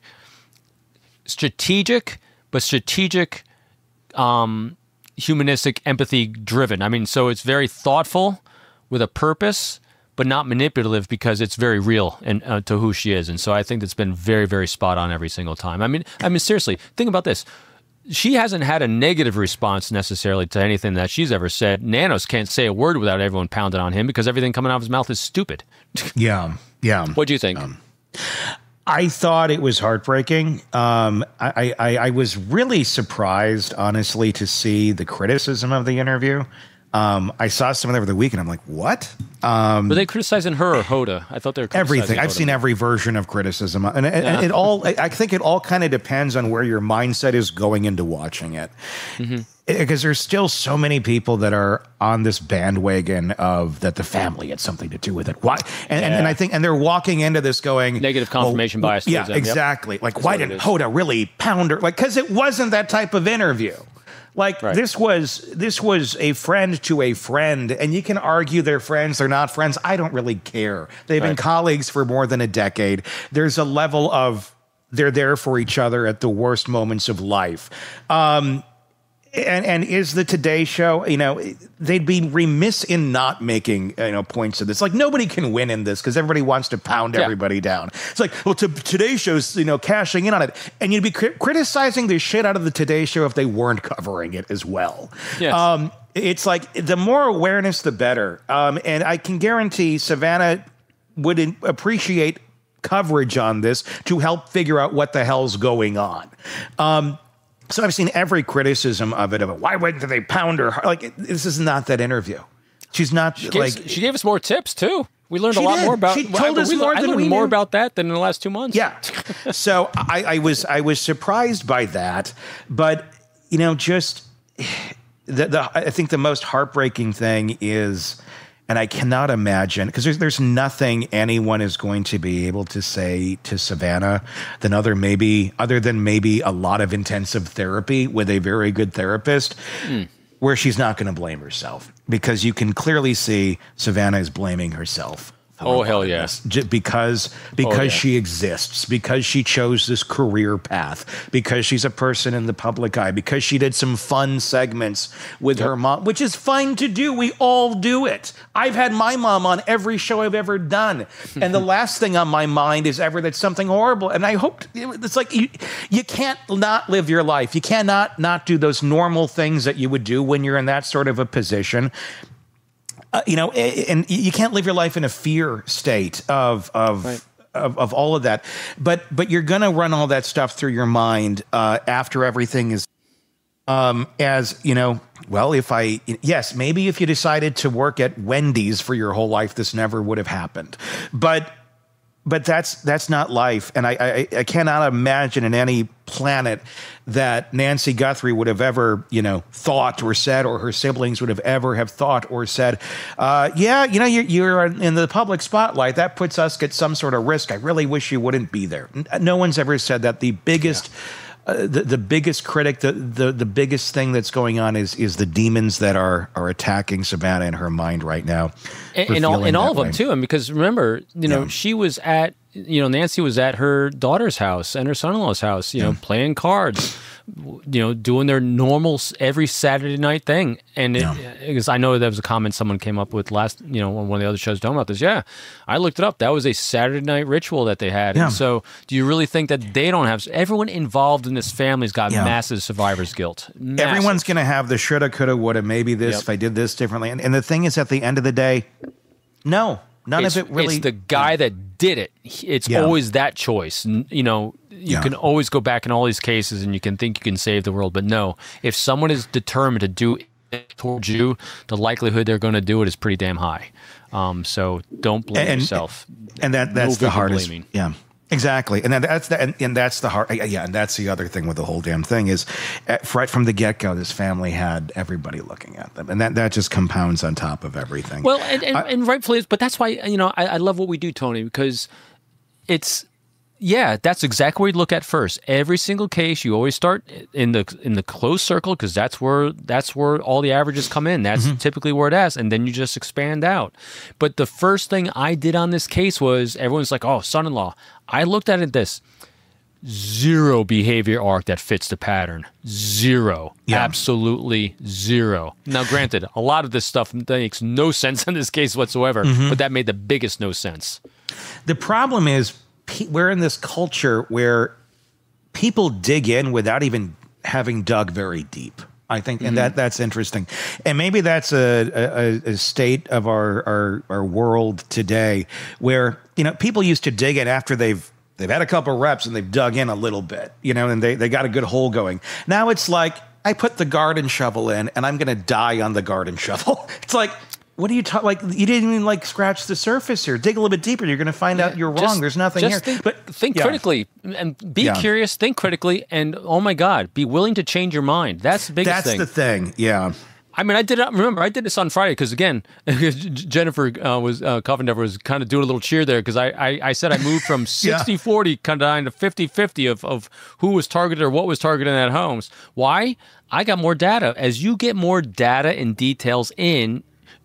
strategic, but strategic, um, humanistic, empathy-driven. I mean, so it's very thoughtful with a purpose, but not manipulative because it's very real and uh, to who she is. And so I think that's been very, very spot on every single time. I mean, I mean, seriously, think about this. She hasn't had a negative response necessarily to anything that she's ever said. Nanos can't say a word without everyone pounding on him because everything coming out of his mouth is stupid. Yeah, yeah. What do you think? Um, I thought it was heartbreaking. Um, I, I, I was really surprised, honestly, to see the criticism of the interview. Um, I saw some of them over the weekend. I'm like, what? Um, Were they criticizing her or Hoda? I thought they were criticizing everything. Hoda. I've seen every version of criticism, and it, yeah. it all. I think it all kind of depends on where your mindset is going into watching it. Mm-hmm. because there's still so many people that are on this bandwagon of that the family had something to do with it. Why? And, yeah. and, and I think, and they're walking into this going negative confirmation well, bias. Yeah, them. exactly. Yep. Like, That's why didn't Hoda really pound her? Like, because it wasn't that type of interview. Like right. this was this was a friend to a friend, and you can argue they're friends, they're not friends. I don't really care. They've right. been colleagues for more than a decade. There's a level of they're there for each other at the worst moments of life. Um, And and is the Today Show, you know, they'd be remiss in not making, you know, points of this. Like, nobody can win in this because everybody wants to pound yeah. everybody down. It's like, well, to, Today Show's, you know, cashing in on it. And you'd be cri- criticizing the shit out of the Today Show if they weren't covering it as well. Yes. Um, it's like, the more awareness, the better. Um, and I can guarantee Savannah would in- appreciate coverage on this to help figure out what the hell's going on. Um So I've seen every criticism of it, of it. Why wouldn't they pound her? Like, this is not that interview. She's not she like. Gave, she gave us more tips too. We learned a she lot did. more about. She told well, us we, more I than learned we more knew. about that than in the last two months. Yeah. So I, I was I was surprised by that, but you know, just the, the I think the most heartbreaking thing is. And I cannot imagine, because there's, there's nothing anyone is going to be able to say to Savannah than other maybe other than maybe a lot of intensive therapy with a very good therapist, mm. where she's not going to blame herself, because you can clearly see Savannah is blaming herself. Oh, hell yes. Yeah. Because, because oh, yeah. she exists, because she chose this career path, because she's a person in the public eye, because she did some fun segments with yep. her mom, which is fun to do. We all do it. I've had my mom on every show I've ever done. And the last thing on my mind is ever that something horrible. And I hope it's like you, you can't not live your life. You cannot not do those normal things that you would do when you're in that sort of a position. Uh, you know, and you can't live your life in a fear state of of, right. of of all of that. But but you're gonna run all that stuff through your mind uh, after everything is, um, as you know. Well, if I yes, maybe if you decided to work at Wendy's for your whole life, this never would have happened. But but that's that's not life, and I I, I cannot imagine in any planet that Nancy Guthrie would have ever, you know, thought or said, or her siblings would have ever have thought or said, uh, yeah, you know, you're, you're in the public spotlight. That puts us at some sort of risk. I really wish you wouldn't be there. No one's ever said that. The biggest, yeah. uh, the, the biggest critic, the, the the biggest thing that's going on is is the demons that are are attacking Savannah in her mind right now. And, and all, and all of way. them too. And because remember, you know, yeah. she was at, you know, Nancy was at her daughter's house and her son-in-law's house, you yeah. know, playing cards, you know, doing their normal every Saturday night thing. And it, yeah. because I know there was a comment someone came up with last, you know, on one of the other shows talking about this. Yeah, I looked it up. That was a Saturday night ritual that they had. Yeah. And so do you really think that they don't have, everyone involved in this family's got yeah. massive survivor's guilt. Massive. Everyone's going to have the shoulda, coulda, woulda, maybe this, yep. if I did this differently. And, and the thing is, at the end of the day, no, none it's, of it really. It's the guy that did it. It's yeah. always that choice. You know, you yeah. can always go back in all these cases and you can think you can save the world. But no, if someone is determined to do it towards you, the likelihood they're going to do it is pretty damn high. Um, so don't blame and, yourself. And that that's no the hardest. Blaming. Yeah. Exactly, and that's the, and, and that's the hard. Yeah, and that's the other thing with the whole damn thing is, right from the get go, this family had everybody looking at them, and that, that just compounds on top of everything. Well, and, and, I, and rightfully, but that's why you know I, I love what we do, Tony, because it's yeah, that's exactly what you look at first. Every single case, you always start in the in the closed circle because that's where that's where all the averages come in. That's mm-hmm. typically where it is, and then you just expand out. But the first thing I did on this case was everyone's like, "Oh, son-in-law." I looked at it this zero behavior arc that fits the pattern. Zero. Yeah. Absolutely zero. Now, granted, a lot of this stuff makes no sense in this case whatsoever, mm-hmm. but that made the biggest no sense. The problem is we're in this culture where people dig in without even having dug very deep. I think, and mm-hmm. that that's interesting, and maybe that's a, a, a state of our, our our world today, where you know people used to dig in after they've they've had a couple reps and they've dug in a little bit, you know, and they they got a good hole going. Now it's like I put the garden shovel in, and I'm going to die on the garden shovel. It's like what are you talking? Like, you didn't even like scratch the surface here. Dig a little bit deeper. You're going to find Yeah, out you're just- wrong. There's nothing just here. Think, but think yeah. critically and be Yeah. curious. Think critically, and oh my God, be willing to change your mind. That's the biggest That's thing. the thing. Yeah. I mean, I did it. Remember, I did this on Friday because again, Jennifer uh, was uh, Covendever was kind of doing a little cheer there because I, I I said I moved from sixty forty kind of down to fifty fifty of of who was targeted or what was targeted at homes. Why? I got more data. As you get more data and details in,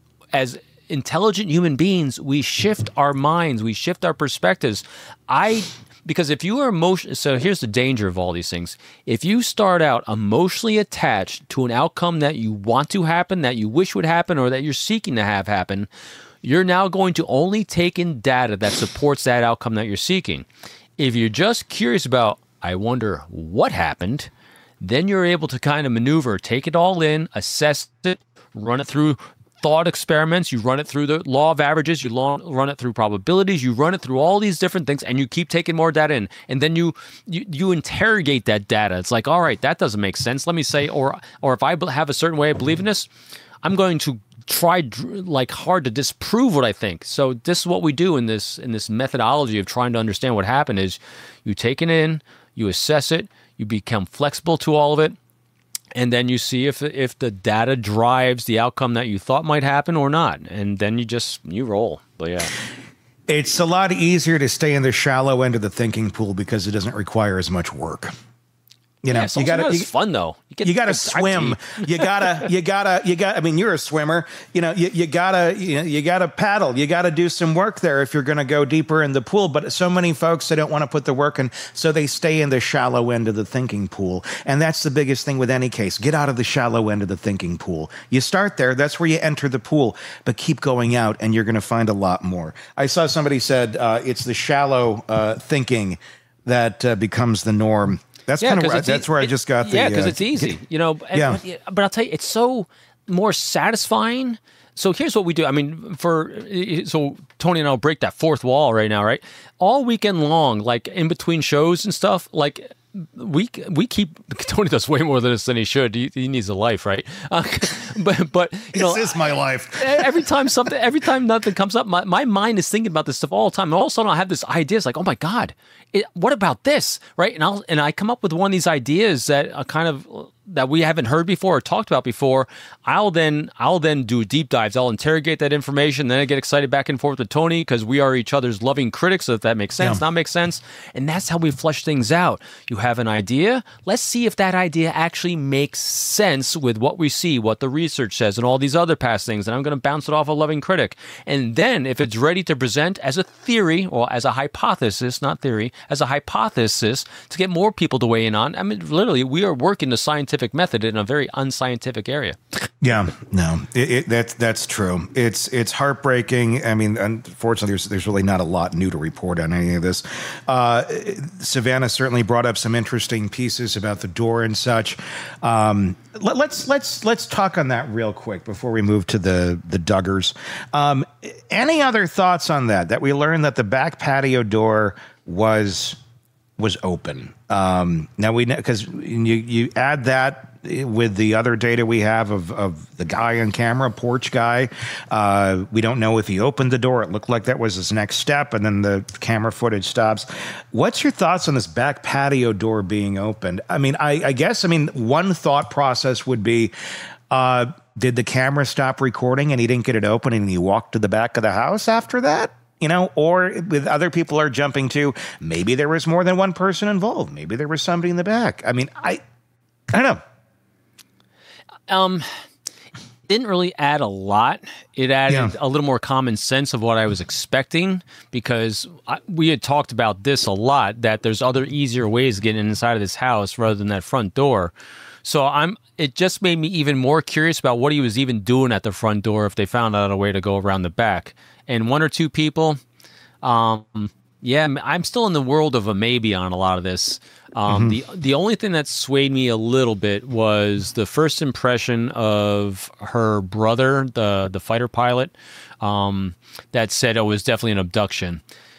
as intelligent human beings, we shift our minds, we shift our perspectives. I. Because if you are emotion, so here's the danger of all these things. If you start out emotionally attached to an outcome that you want to happen, that you wish would happen, or that you're seeking to have happen, you're now going to only take in data that supports that outcome that you're seeking. If you're just curious about, I wonder what happened, then you're able to kind of maneuver, take it all in, assess it, run it through thought experiments, you run it through the law of averages, you law, run it through probabilities, you run it through all these different things, and you keep taking more data in. And then you you, you interrogate that data. It's like, all right, that doesn't make sense. Let me say, or or if I have a certain way of believing this, I'm going to try like hard to disprove what I think. So this is what we do in this in this methodology of trying to understand what happened is you take it in, you assess it, you become flexible to all of it, and then you see if if the data drives the outcome that you thought might happen or not. And then you just, you roll. But yeah. It's a lot easier to stay in the shallow end of the thinking pool because it doesn't require as much work. You know, Yeah, it's you also got not to. as fun though. You, get You got to good swim. dive You gotta. You gotta. You got. I mean, you're a swimmer. You know. You, you gotta. You, know, you gotta paddle. You gotta do some work there if you're going to go deeper in the pool. But so many folks, they don't want to put the work in, so they stay in the shallow end of the thinking pool. And that's the biggest thing with any case. Get out of the shallow end of the thinking pool. You start there. That's where you enter the pool. But keep going out, and you're going to find a lot more. I saw somebody said uh, it's the shallow uh, thinking that uh, becomes the norm. That's Yeah, kind of 'cause where, it's that's e- where I it- just got the yeah, because uh, it's easy, you know. And, Yeah. but, but I'll tell you, it's so more satisfying. So here's what we do. I mean, for so Tony and I'll break that fourth wall right now, right? All weekend long, like in between shows and stuff, like. We we keep Tony does way more than this than he should. He, he needs a life, right? Uh, but but you know, this is my life. every time something, every time nothing comes up, my, my mind is thinking about this stuff all the time. And all of a sudden, I have this idea. It's like, oh my god, it, what about this, right? And I'll and I come up with one of these ideas that are kind of that we haven't heard before or talked about before. I'll then I'll then do deep dives. I'll interrogate that information. Then I get excited back and forth with Tony because we are each other's loving critics. So if that makes sense, Yeah. not make sense, and that's how we flush things out. You have an idea. Let's see if that idea actually makes sense with what we see, what the research says, and all these other past things. And I'm going to bounce it off a loving critic. And then if it's ready to present as a theory or as a hypothesis, not theory, as a hypothesis to get more people to weigh in on. I mean, literally, we are working the scientific method in a very unscientific area. Yeah, no, it, it, that's that's true. It's it's heartbreaking. I mean, unfortunately, there's there's really not a lot new to report on any of this. Uh, Savannah certainly brought up some interesting pieces about the door and such. Um, let, let's let's let's talk on that real quick before we move to the the Duggars. Um, any other thoughts on that? That we learned that the back patio door was was open. Um, now we know because you you add that with the other data we have of, of the guy on camera, porch guy. Uh, we don't know if he opened the door. It looked like that was his next step, and then the camera footage stops. What's your thoughts on this back patio door being opened? I mean, I, I guess, I mean, one thought process would be, uh, did the camera stop recording and he didn't get it open and he walked to the back of the house after that? You know, or with other people are jumping to, maybe there was more than one person involved. Maybe there was somebody in the back. I mean, I, I don't know. Um, didn't really add a lot. It added Yeah. a little more common sense of what I was expecting because I, we had talked about this a lot, that there's other easier ways of getting inside of this house rather than that front door. So I'm. It just made me even more curious about what he was even doing at the front door if they found out a way to go around the back. And one or two people, um, yeah, I'm still in the world of a maybe on a lot of this. Um, Mm-hmm. The the only thing that swayed me a little bit was the first impression of her brother, the the fighter pilot, um, that said it was definitely an abduction.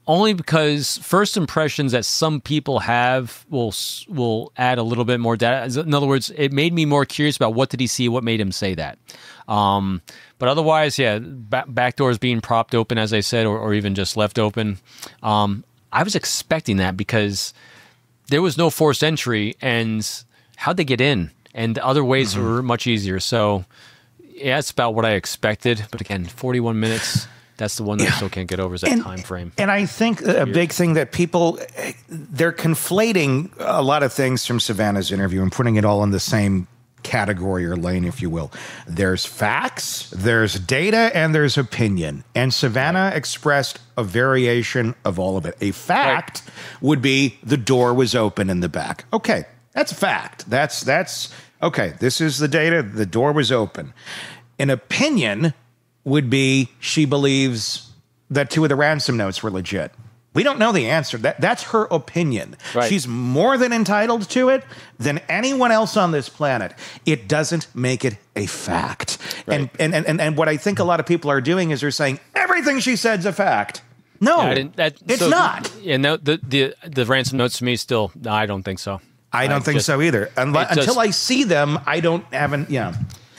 only because first impressions that some people have will will add a little bit more data. In other words, it made me more curious about what did he see, what made him say that. Um, but otherwise, yeah, back, back doors being propped open, as I said, or, or even just left open. Um, I was expecting that because there was no forced entry, and how'd they get in? And the other ways mm-hmm. were much easier. So, yeah, it's about what I expected. But again, forty-one minutes. That's the one that yeah. I still can't get over is that and, time frame. And I think a big thing that people, they're conflating a lot of things from Savannah's interview and putting it all in the same category or lane, if you will. There's facts, there's data, and there's opinion. And Savannah expressed a variation of all of it. A fact right. would be the door was open in the back. Okay, that's a fact. That's, that's okay, this is the data. The door was open. An opinion would be she believes that two of the ransom notes were legit. We don't know the answer. That That's her opinion. Right. She's more than entitled to it than anyone else on this planet. It doesn't make it a fact. Right. And, and, and, and what I think a lot of people are doing is they're saying, everything she said's a fact. No, yeah, that, it's so, not. Yeah, no, the, the, the ransom notes to me still, no, I don't think so. I don't I think just, so either. Unless, just, until I see them, I don't, haven't, yeah.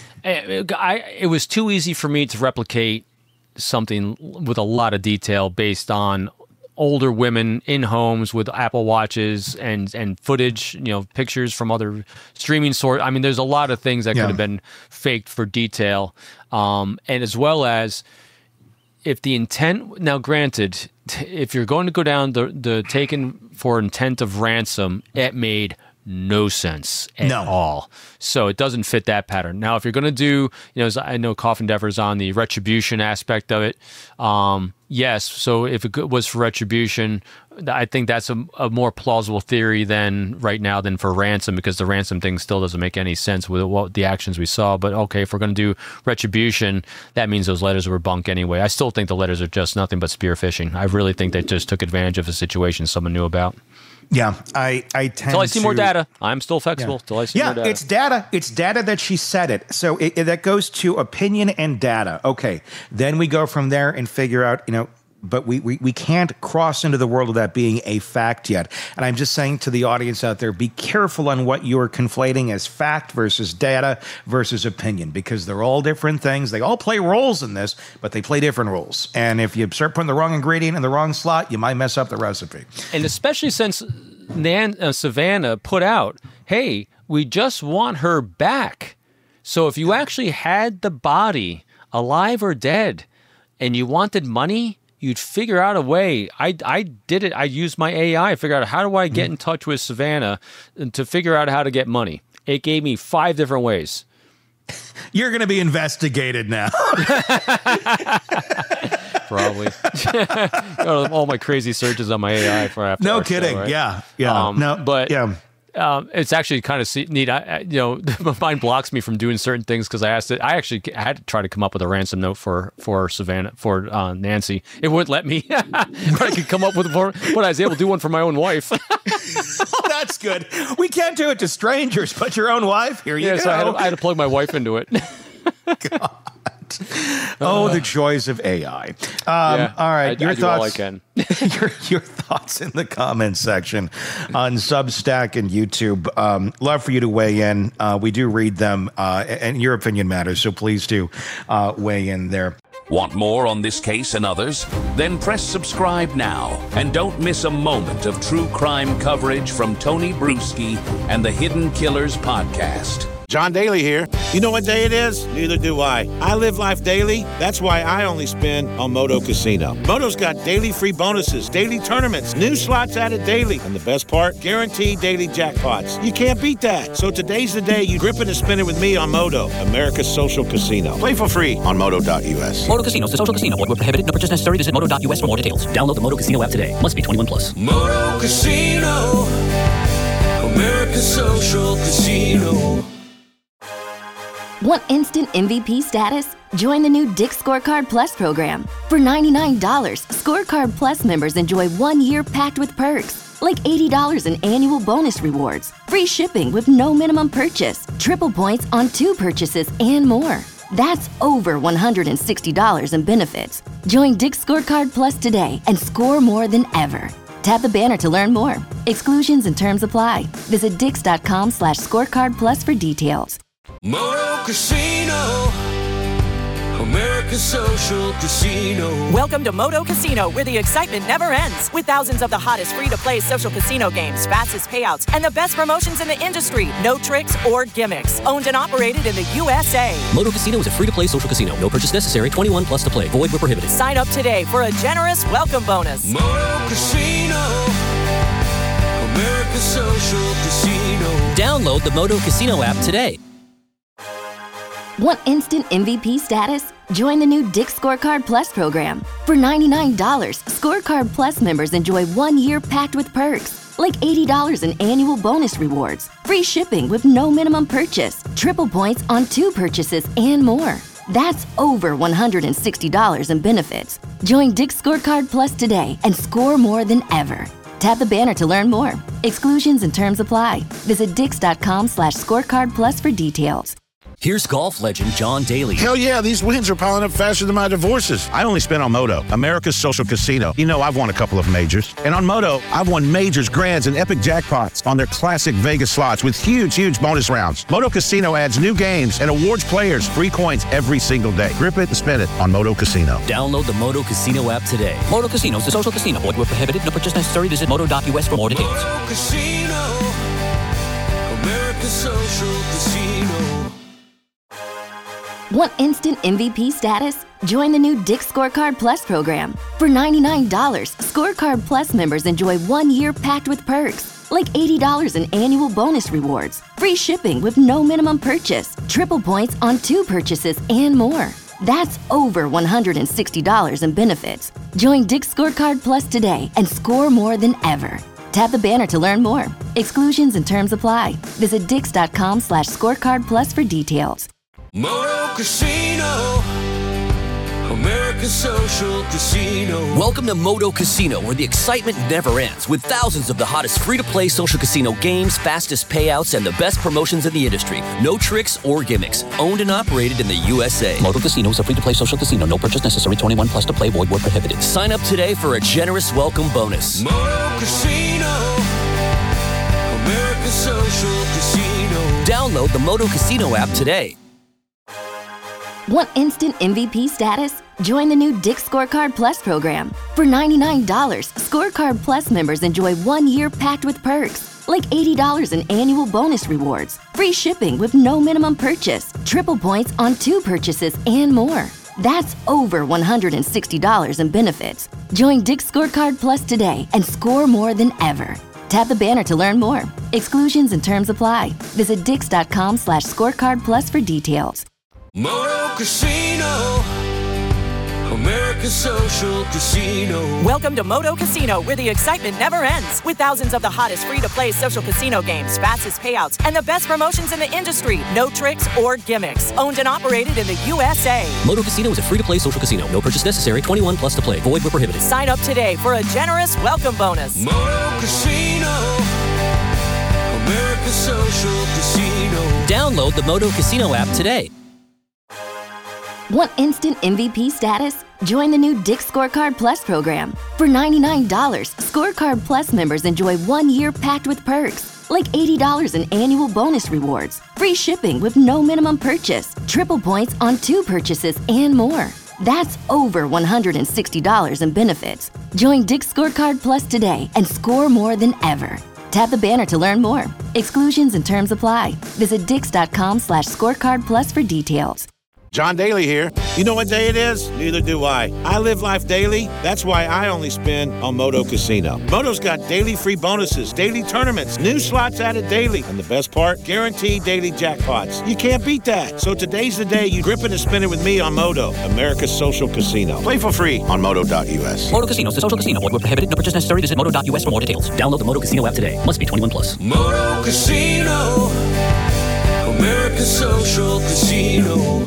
I, it was too easy for me to replicate something with a lot of detail based on older women in homes with Apple Watches and, and footage, you know, pictures from other streaming sources. I mean, there's a lot of things that yeah. could have been faked for detail. Um, and as well as if the intent, now granted, if you're going to go down the, the taken for intent of ransom, it made no sense at no. all. So it doesn't fit that pattern. Now, if you're going to do, you know, I know Coffin Deffer's on the retribution aspect of it. Um, yes. So if it was for retribution, I think that's a, a more plausible theory than right now than for ransom, because the ransom thing still doesn't make any sense with what the actions we saw. But okay, if we're going to do retribution, that means those letters were bunk anyway. I still think the letters are just nothing but spear phishing. I really think they just took advantage of a situation someone knew about. Yeah, I, I tend Till I see to, more data. I'm still flexible. Yeah. Till I see yeah, more data. it's data. It's data that she said it. So it, it, that goes to opinion and data. Okay, then we go from there and figure out, you know, but we, we, we can't cross into the world of that being a fact yet. And I'm just saying to the audience out there, be careful on what you're conflating as fact versus data versus opinion, because they're all different things. They all play roles in this, but they play different roles. And if you start putting the wrong ingredient in the wrong slot, you might mess up the recipe. And especially since Nan, uh, Savannah put out, hey, we just want her back. So if you actually had the body, alive or dead, and you wanted money, you'd figure out a way. I, I did it. I used my A I. I figured out how do I get in touch with Savannah to figure out how to get money. It gave me five different ways. You're going to be investigated now. Probably. All my crazy searches on my A I for after. No kidding. Show, right? Yeah. Yeah. Um, no. But yeah. Um, it's actually kind of neat. I, I, you know, my mind blocks me from doing certain things because I asked it. I actually I had to try to come up with a ransom note for for Savannah for uh, Nancy. It wouldn't let me. But I could come up with one, but I was able to do one for my own wife. Oh, that's good. We can't do it to strangers, but your own wife. Here you yeah, go. So I had, to, I had to plug my wife into it. God. Oh, the joys of A I. Um, yeah, all right, I, your I do thoughts. all I can. your, your thoughts in the comments section on Substack and YouTube. Um, love for you to weigh in. Uh, we do read them, uh, and your opinion matters. So please do uh, weigh in there. Want more on this case and others? Then press subscribe now and don't miss a moment of true crime coverage from Tony Bruschi and the Hidden Killers podcast. John Daly here. You know what day it is? Neither do I. I live life daily. That's why I only spin on Moto Casino. Moto's got daily free bonuses, daily tournaments, new slots added daily, and the best part, guaranteed daily jackpots. You can't beat that. So today's the day you grip it and spin it with me on Moto, America's social casino. Play for free on moto dot u s. Moto Casino is a social casino. Void where prohibited. No purchase necessary. Visit moto dot u s for more details. Download the Moto Casino app today. Must be twenty-one plus. Moto Casino, America's social casino. Want instant M V P status? Join the new Dick's Scorecard Plus program. For ninety-nine dollars, Scorecard Plus members enjoy one year packed with perks, like eighty dollars in annual bonus rewards, free shipping with no minimum purchase, triple points on two purchases, and more. That's over one hundred sixty dollars in benefits. Join Dick's Scorecard Plus today and score more than ever. Tap the banner to learn more. Exclusions and terms apply. Visit dix.com slash scorecard plus for details. Moto Casino, America's social casino. Welcome to Moto Casino, where the excitement never ends. With thousands of the hottest free-to-play social casino games, fastest payouts, and the best promotions in the industry. No tricks or gimmicks. Owned and operated in the U S A. Moto Casino is a free-to-play social casino. No purchase necessary. twenty-one plus to play. Void where prohibited. Sign up today for a generous welcome bonus. Moto Casino, America's social casino. Download the Moto Casino app today. Want instant M V P status? Join the new Dick's Scorecard Plus program. For ninety-nine dollars, Scorecard Plus members enjoy one year packed with perks, like eighty dollars in annual bonus rewards, free shipping with no minimum purchase, triple points on two purchases, and more. That's over one hundred sixty dollars in benefits. Join Dick's Scorecard Plus today and score more than ever. Tap the banner to learn more. Exclusions and terms apply. Visit dix.com slash scorecard plus for details. Here's golf legend John Daly. Hell yeah, these wins are piling up faster than my divorces. I only spent on Moto, America's social casino. You know, I've won a couple of majors. And on Moto, I've won majors, grands, and epic jackpots on their classic Vegas slots with huge, huge bonus rounds. Moto Casino adds new games and awards players free coins every single day. Grip it and spin it on Moto Casino. Download the Moto Casino app today. Moto Casino is a social casino. Void where prohibited. No purchase necessary. Visit moto dot U S for more details. Moto Casino, America's social casino. Want instant M V P status? Join the new Dick's Scorecard Plus program. For ninety-nine dollars, Scorecard Plus members enjoy one year packed with perks, like eighty dollars in annual bonus rewards, free shipping with no minimum purchase, triple points on two purchases, and more. That's over one hundred sixty dollars in benefits. Join Dick's Scorecard Plus today and score more than ever. Tap the banner to learn more. Exclusions and terms apply. Visit dix.com slash scorecard plus for details. Moto Casino, America's social casino. Welcome to Moto Casino, where the excitement never ends. With thousands of the hottest free-to-play social casino games, fastest payouts, and the best promotions in the industry. No tricks or gimmicks. Owned and operated in the U S A. Moto Casino is a free-to-play social casino. No purchase necessary. twenty-one plus to play. Void where prohibited. Sign up today for a generous welcome bonus. Moto Casino, America's social casino. Download the Moto Casino app today. Want instant M V P status? Join the new Dick's Scorecard Plus program. For ninety-nine dollars, Scorecard Plus members enjoy one year packed with perks, like eighty dollars in annual bonus rewards, free shipping with no minimum purchase, triple points on two purchases, and more. That's over one hundred sixty dollars in benefits. Join Dick's Scorecard Plus today and score more than ever. Tap the banner to learn more. Exclusions and terms apply. Visit dix.com slash scorecard plus for details. Moto Casino, America's social casino. Welcome to Moto Casino, where the excitement never ends. With thousands of the hottest free-to-play social casino games, fastest payouts, and the best promotions in the industry. No tricks or gimmicks. Owned and operated in the U S A. Moto Casino is a free-to-play social casino. No purchase necessary. twenty-one plus to play. Void where prohibited. Sign up today for a generous welcome bonus. Moto Casino, America's social casino. Download the Moto Casino app today. Want instant M V P status? Join the new Dick's Scorecard Plus program. For ninety-nine dollars, Scorecard Plus members enjoy one year packed with perks, like eighty dollars in annual bonus rewards, free shipping with no minimum purchase, triple points on two purchases, and more. That's over one hundred sixty dollars in benefits. Join Dick's Scorecard Plus today and score more than ever. Tap the banner to learn more. Exclusions and terms apply. Visit dix.com slash scorecard plus for details. John Daly here. You know what day it is? Neither do I. I live life daily. That's why I only spin on Moto Casino. Moto's got daily free bonuses, daily tournaments, new slots added daily. And the best part? Guaranteed daily jackpots. You can't beat that. So today's the day you grip it and spin it with me on Moto, America's social casino. Play for free on moto dot U S. Moto Casino is a social casino. Void where prohibited. No purchase necessary. Visit moto dot U S for more details. Download the Moto Casino app today. Must be twenty-one plus. Moto Casino, America's social casino.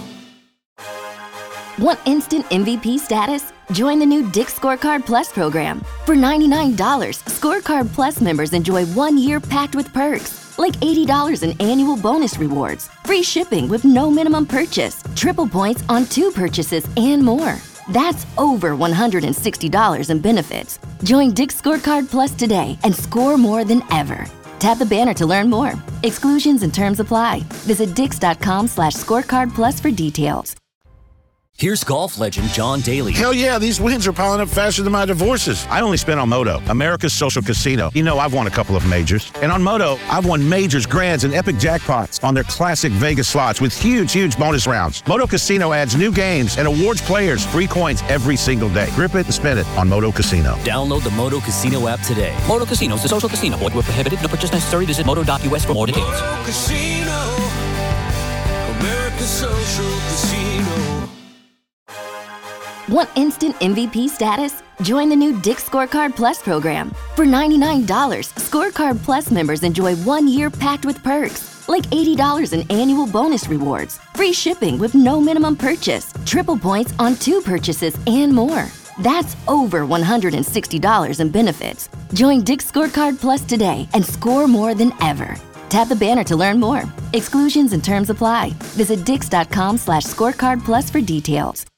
Want instant M V P status? Join the new Dick's Scorecard Plus program. For ninety-nine dollars, Scorecard Plus members enjoy one year packed with perks, like eighty dollars in annual bonus rewards, free shipping with no minimum purchase, triple points on two purchases, and more. That's over one hundred sixty dollars in benefits. Join Dick's Scorecard Plus today and score more than ever. Tap the banner to learn more. Exclusions and terms apply. Visit dix.com slash scorecard plus for details. Here's golf legend John Daly. Hell yeah, these wins are piling up faster than my divorces. I only spent on Moto, America's social casino. You know, I've won a couple of majors. And on Moto, I've won majors, grands, and epic jackpots on their classic Vegas slots with huge, huge bonus rounds. Moto Casino adds new games and awards players free coins every single day. Grip it and spin it on Moto Casino. Download the Moto Casino app today. Moto Casino is a social casino. Void where prohibited. No purchase necessary. Visit moto dot u s for more details. Moto Casino, America's social casino. Want instant M V P status? Join the new Dick's Scorecard Plus program. For ninety-nine dollars, Scorecard Plus members enjoy one year packed with perks, like eighty dollars in annual bonus rewards, free shipping with no minimum purchase, triple points on two purchases, and more. That's over one hundred sixty dollars in benefits. Join Dick's Scorecard Plus today and score more than ever. Tap the banner to learn more. Exclusions and terms apply. Visit dix.com slash scorecard plus for details.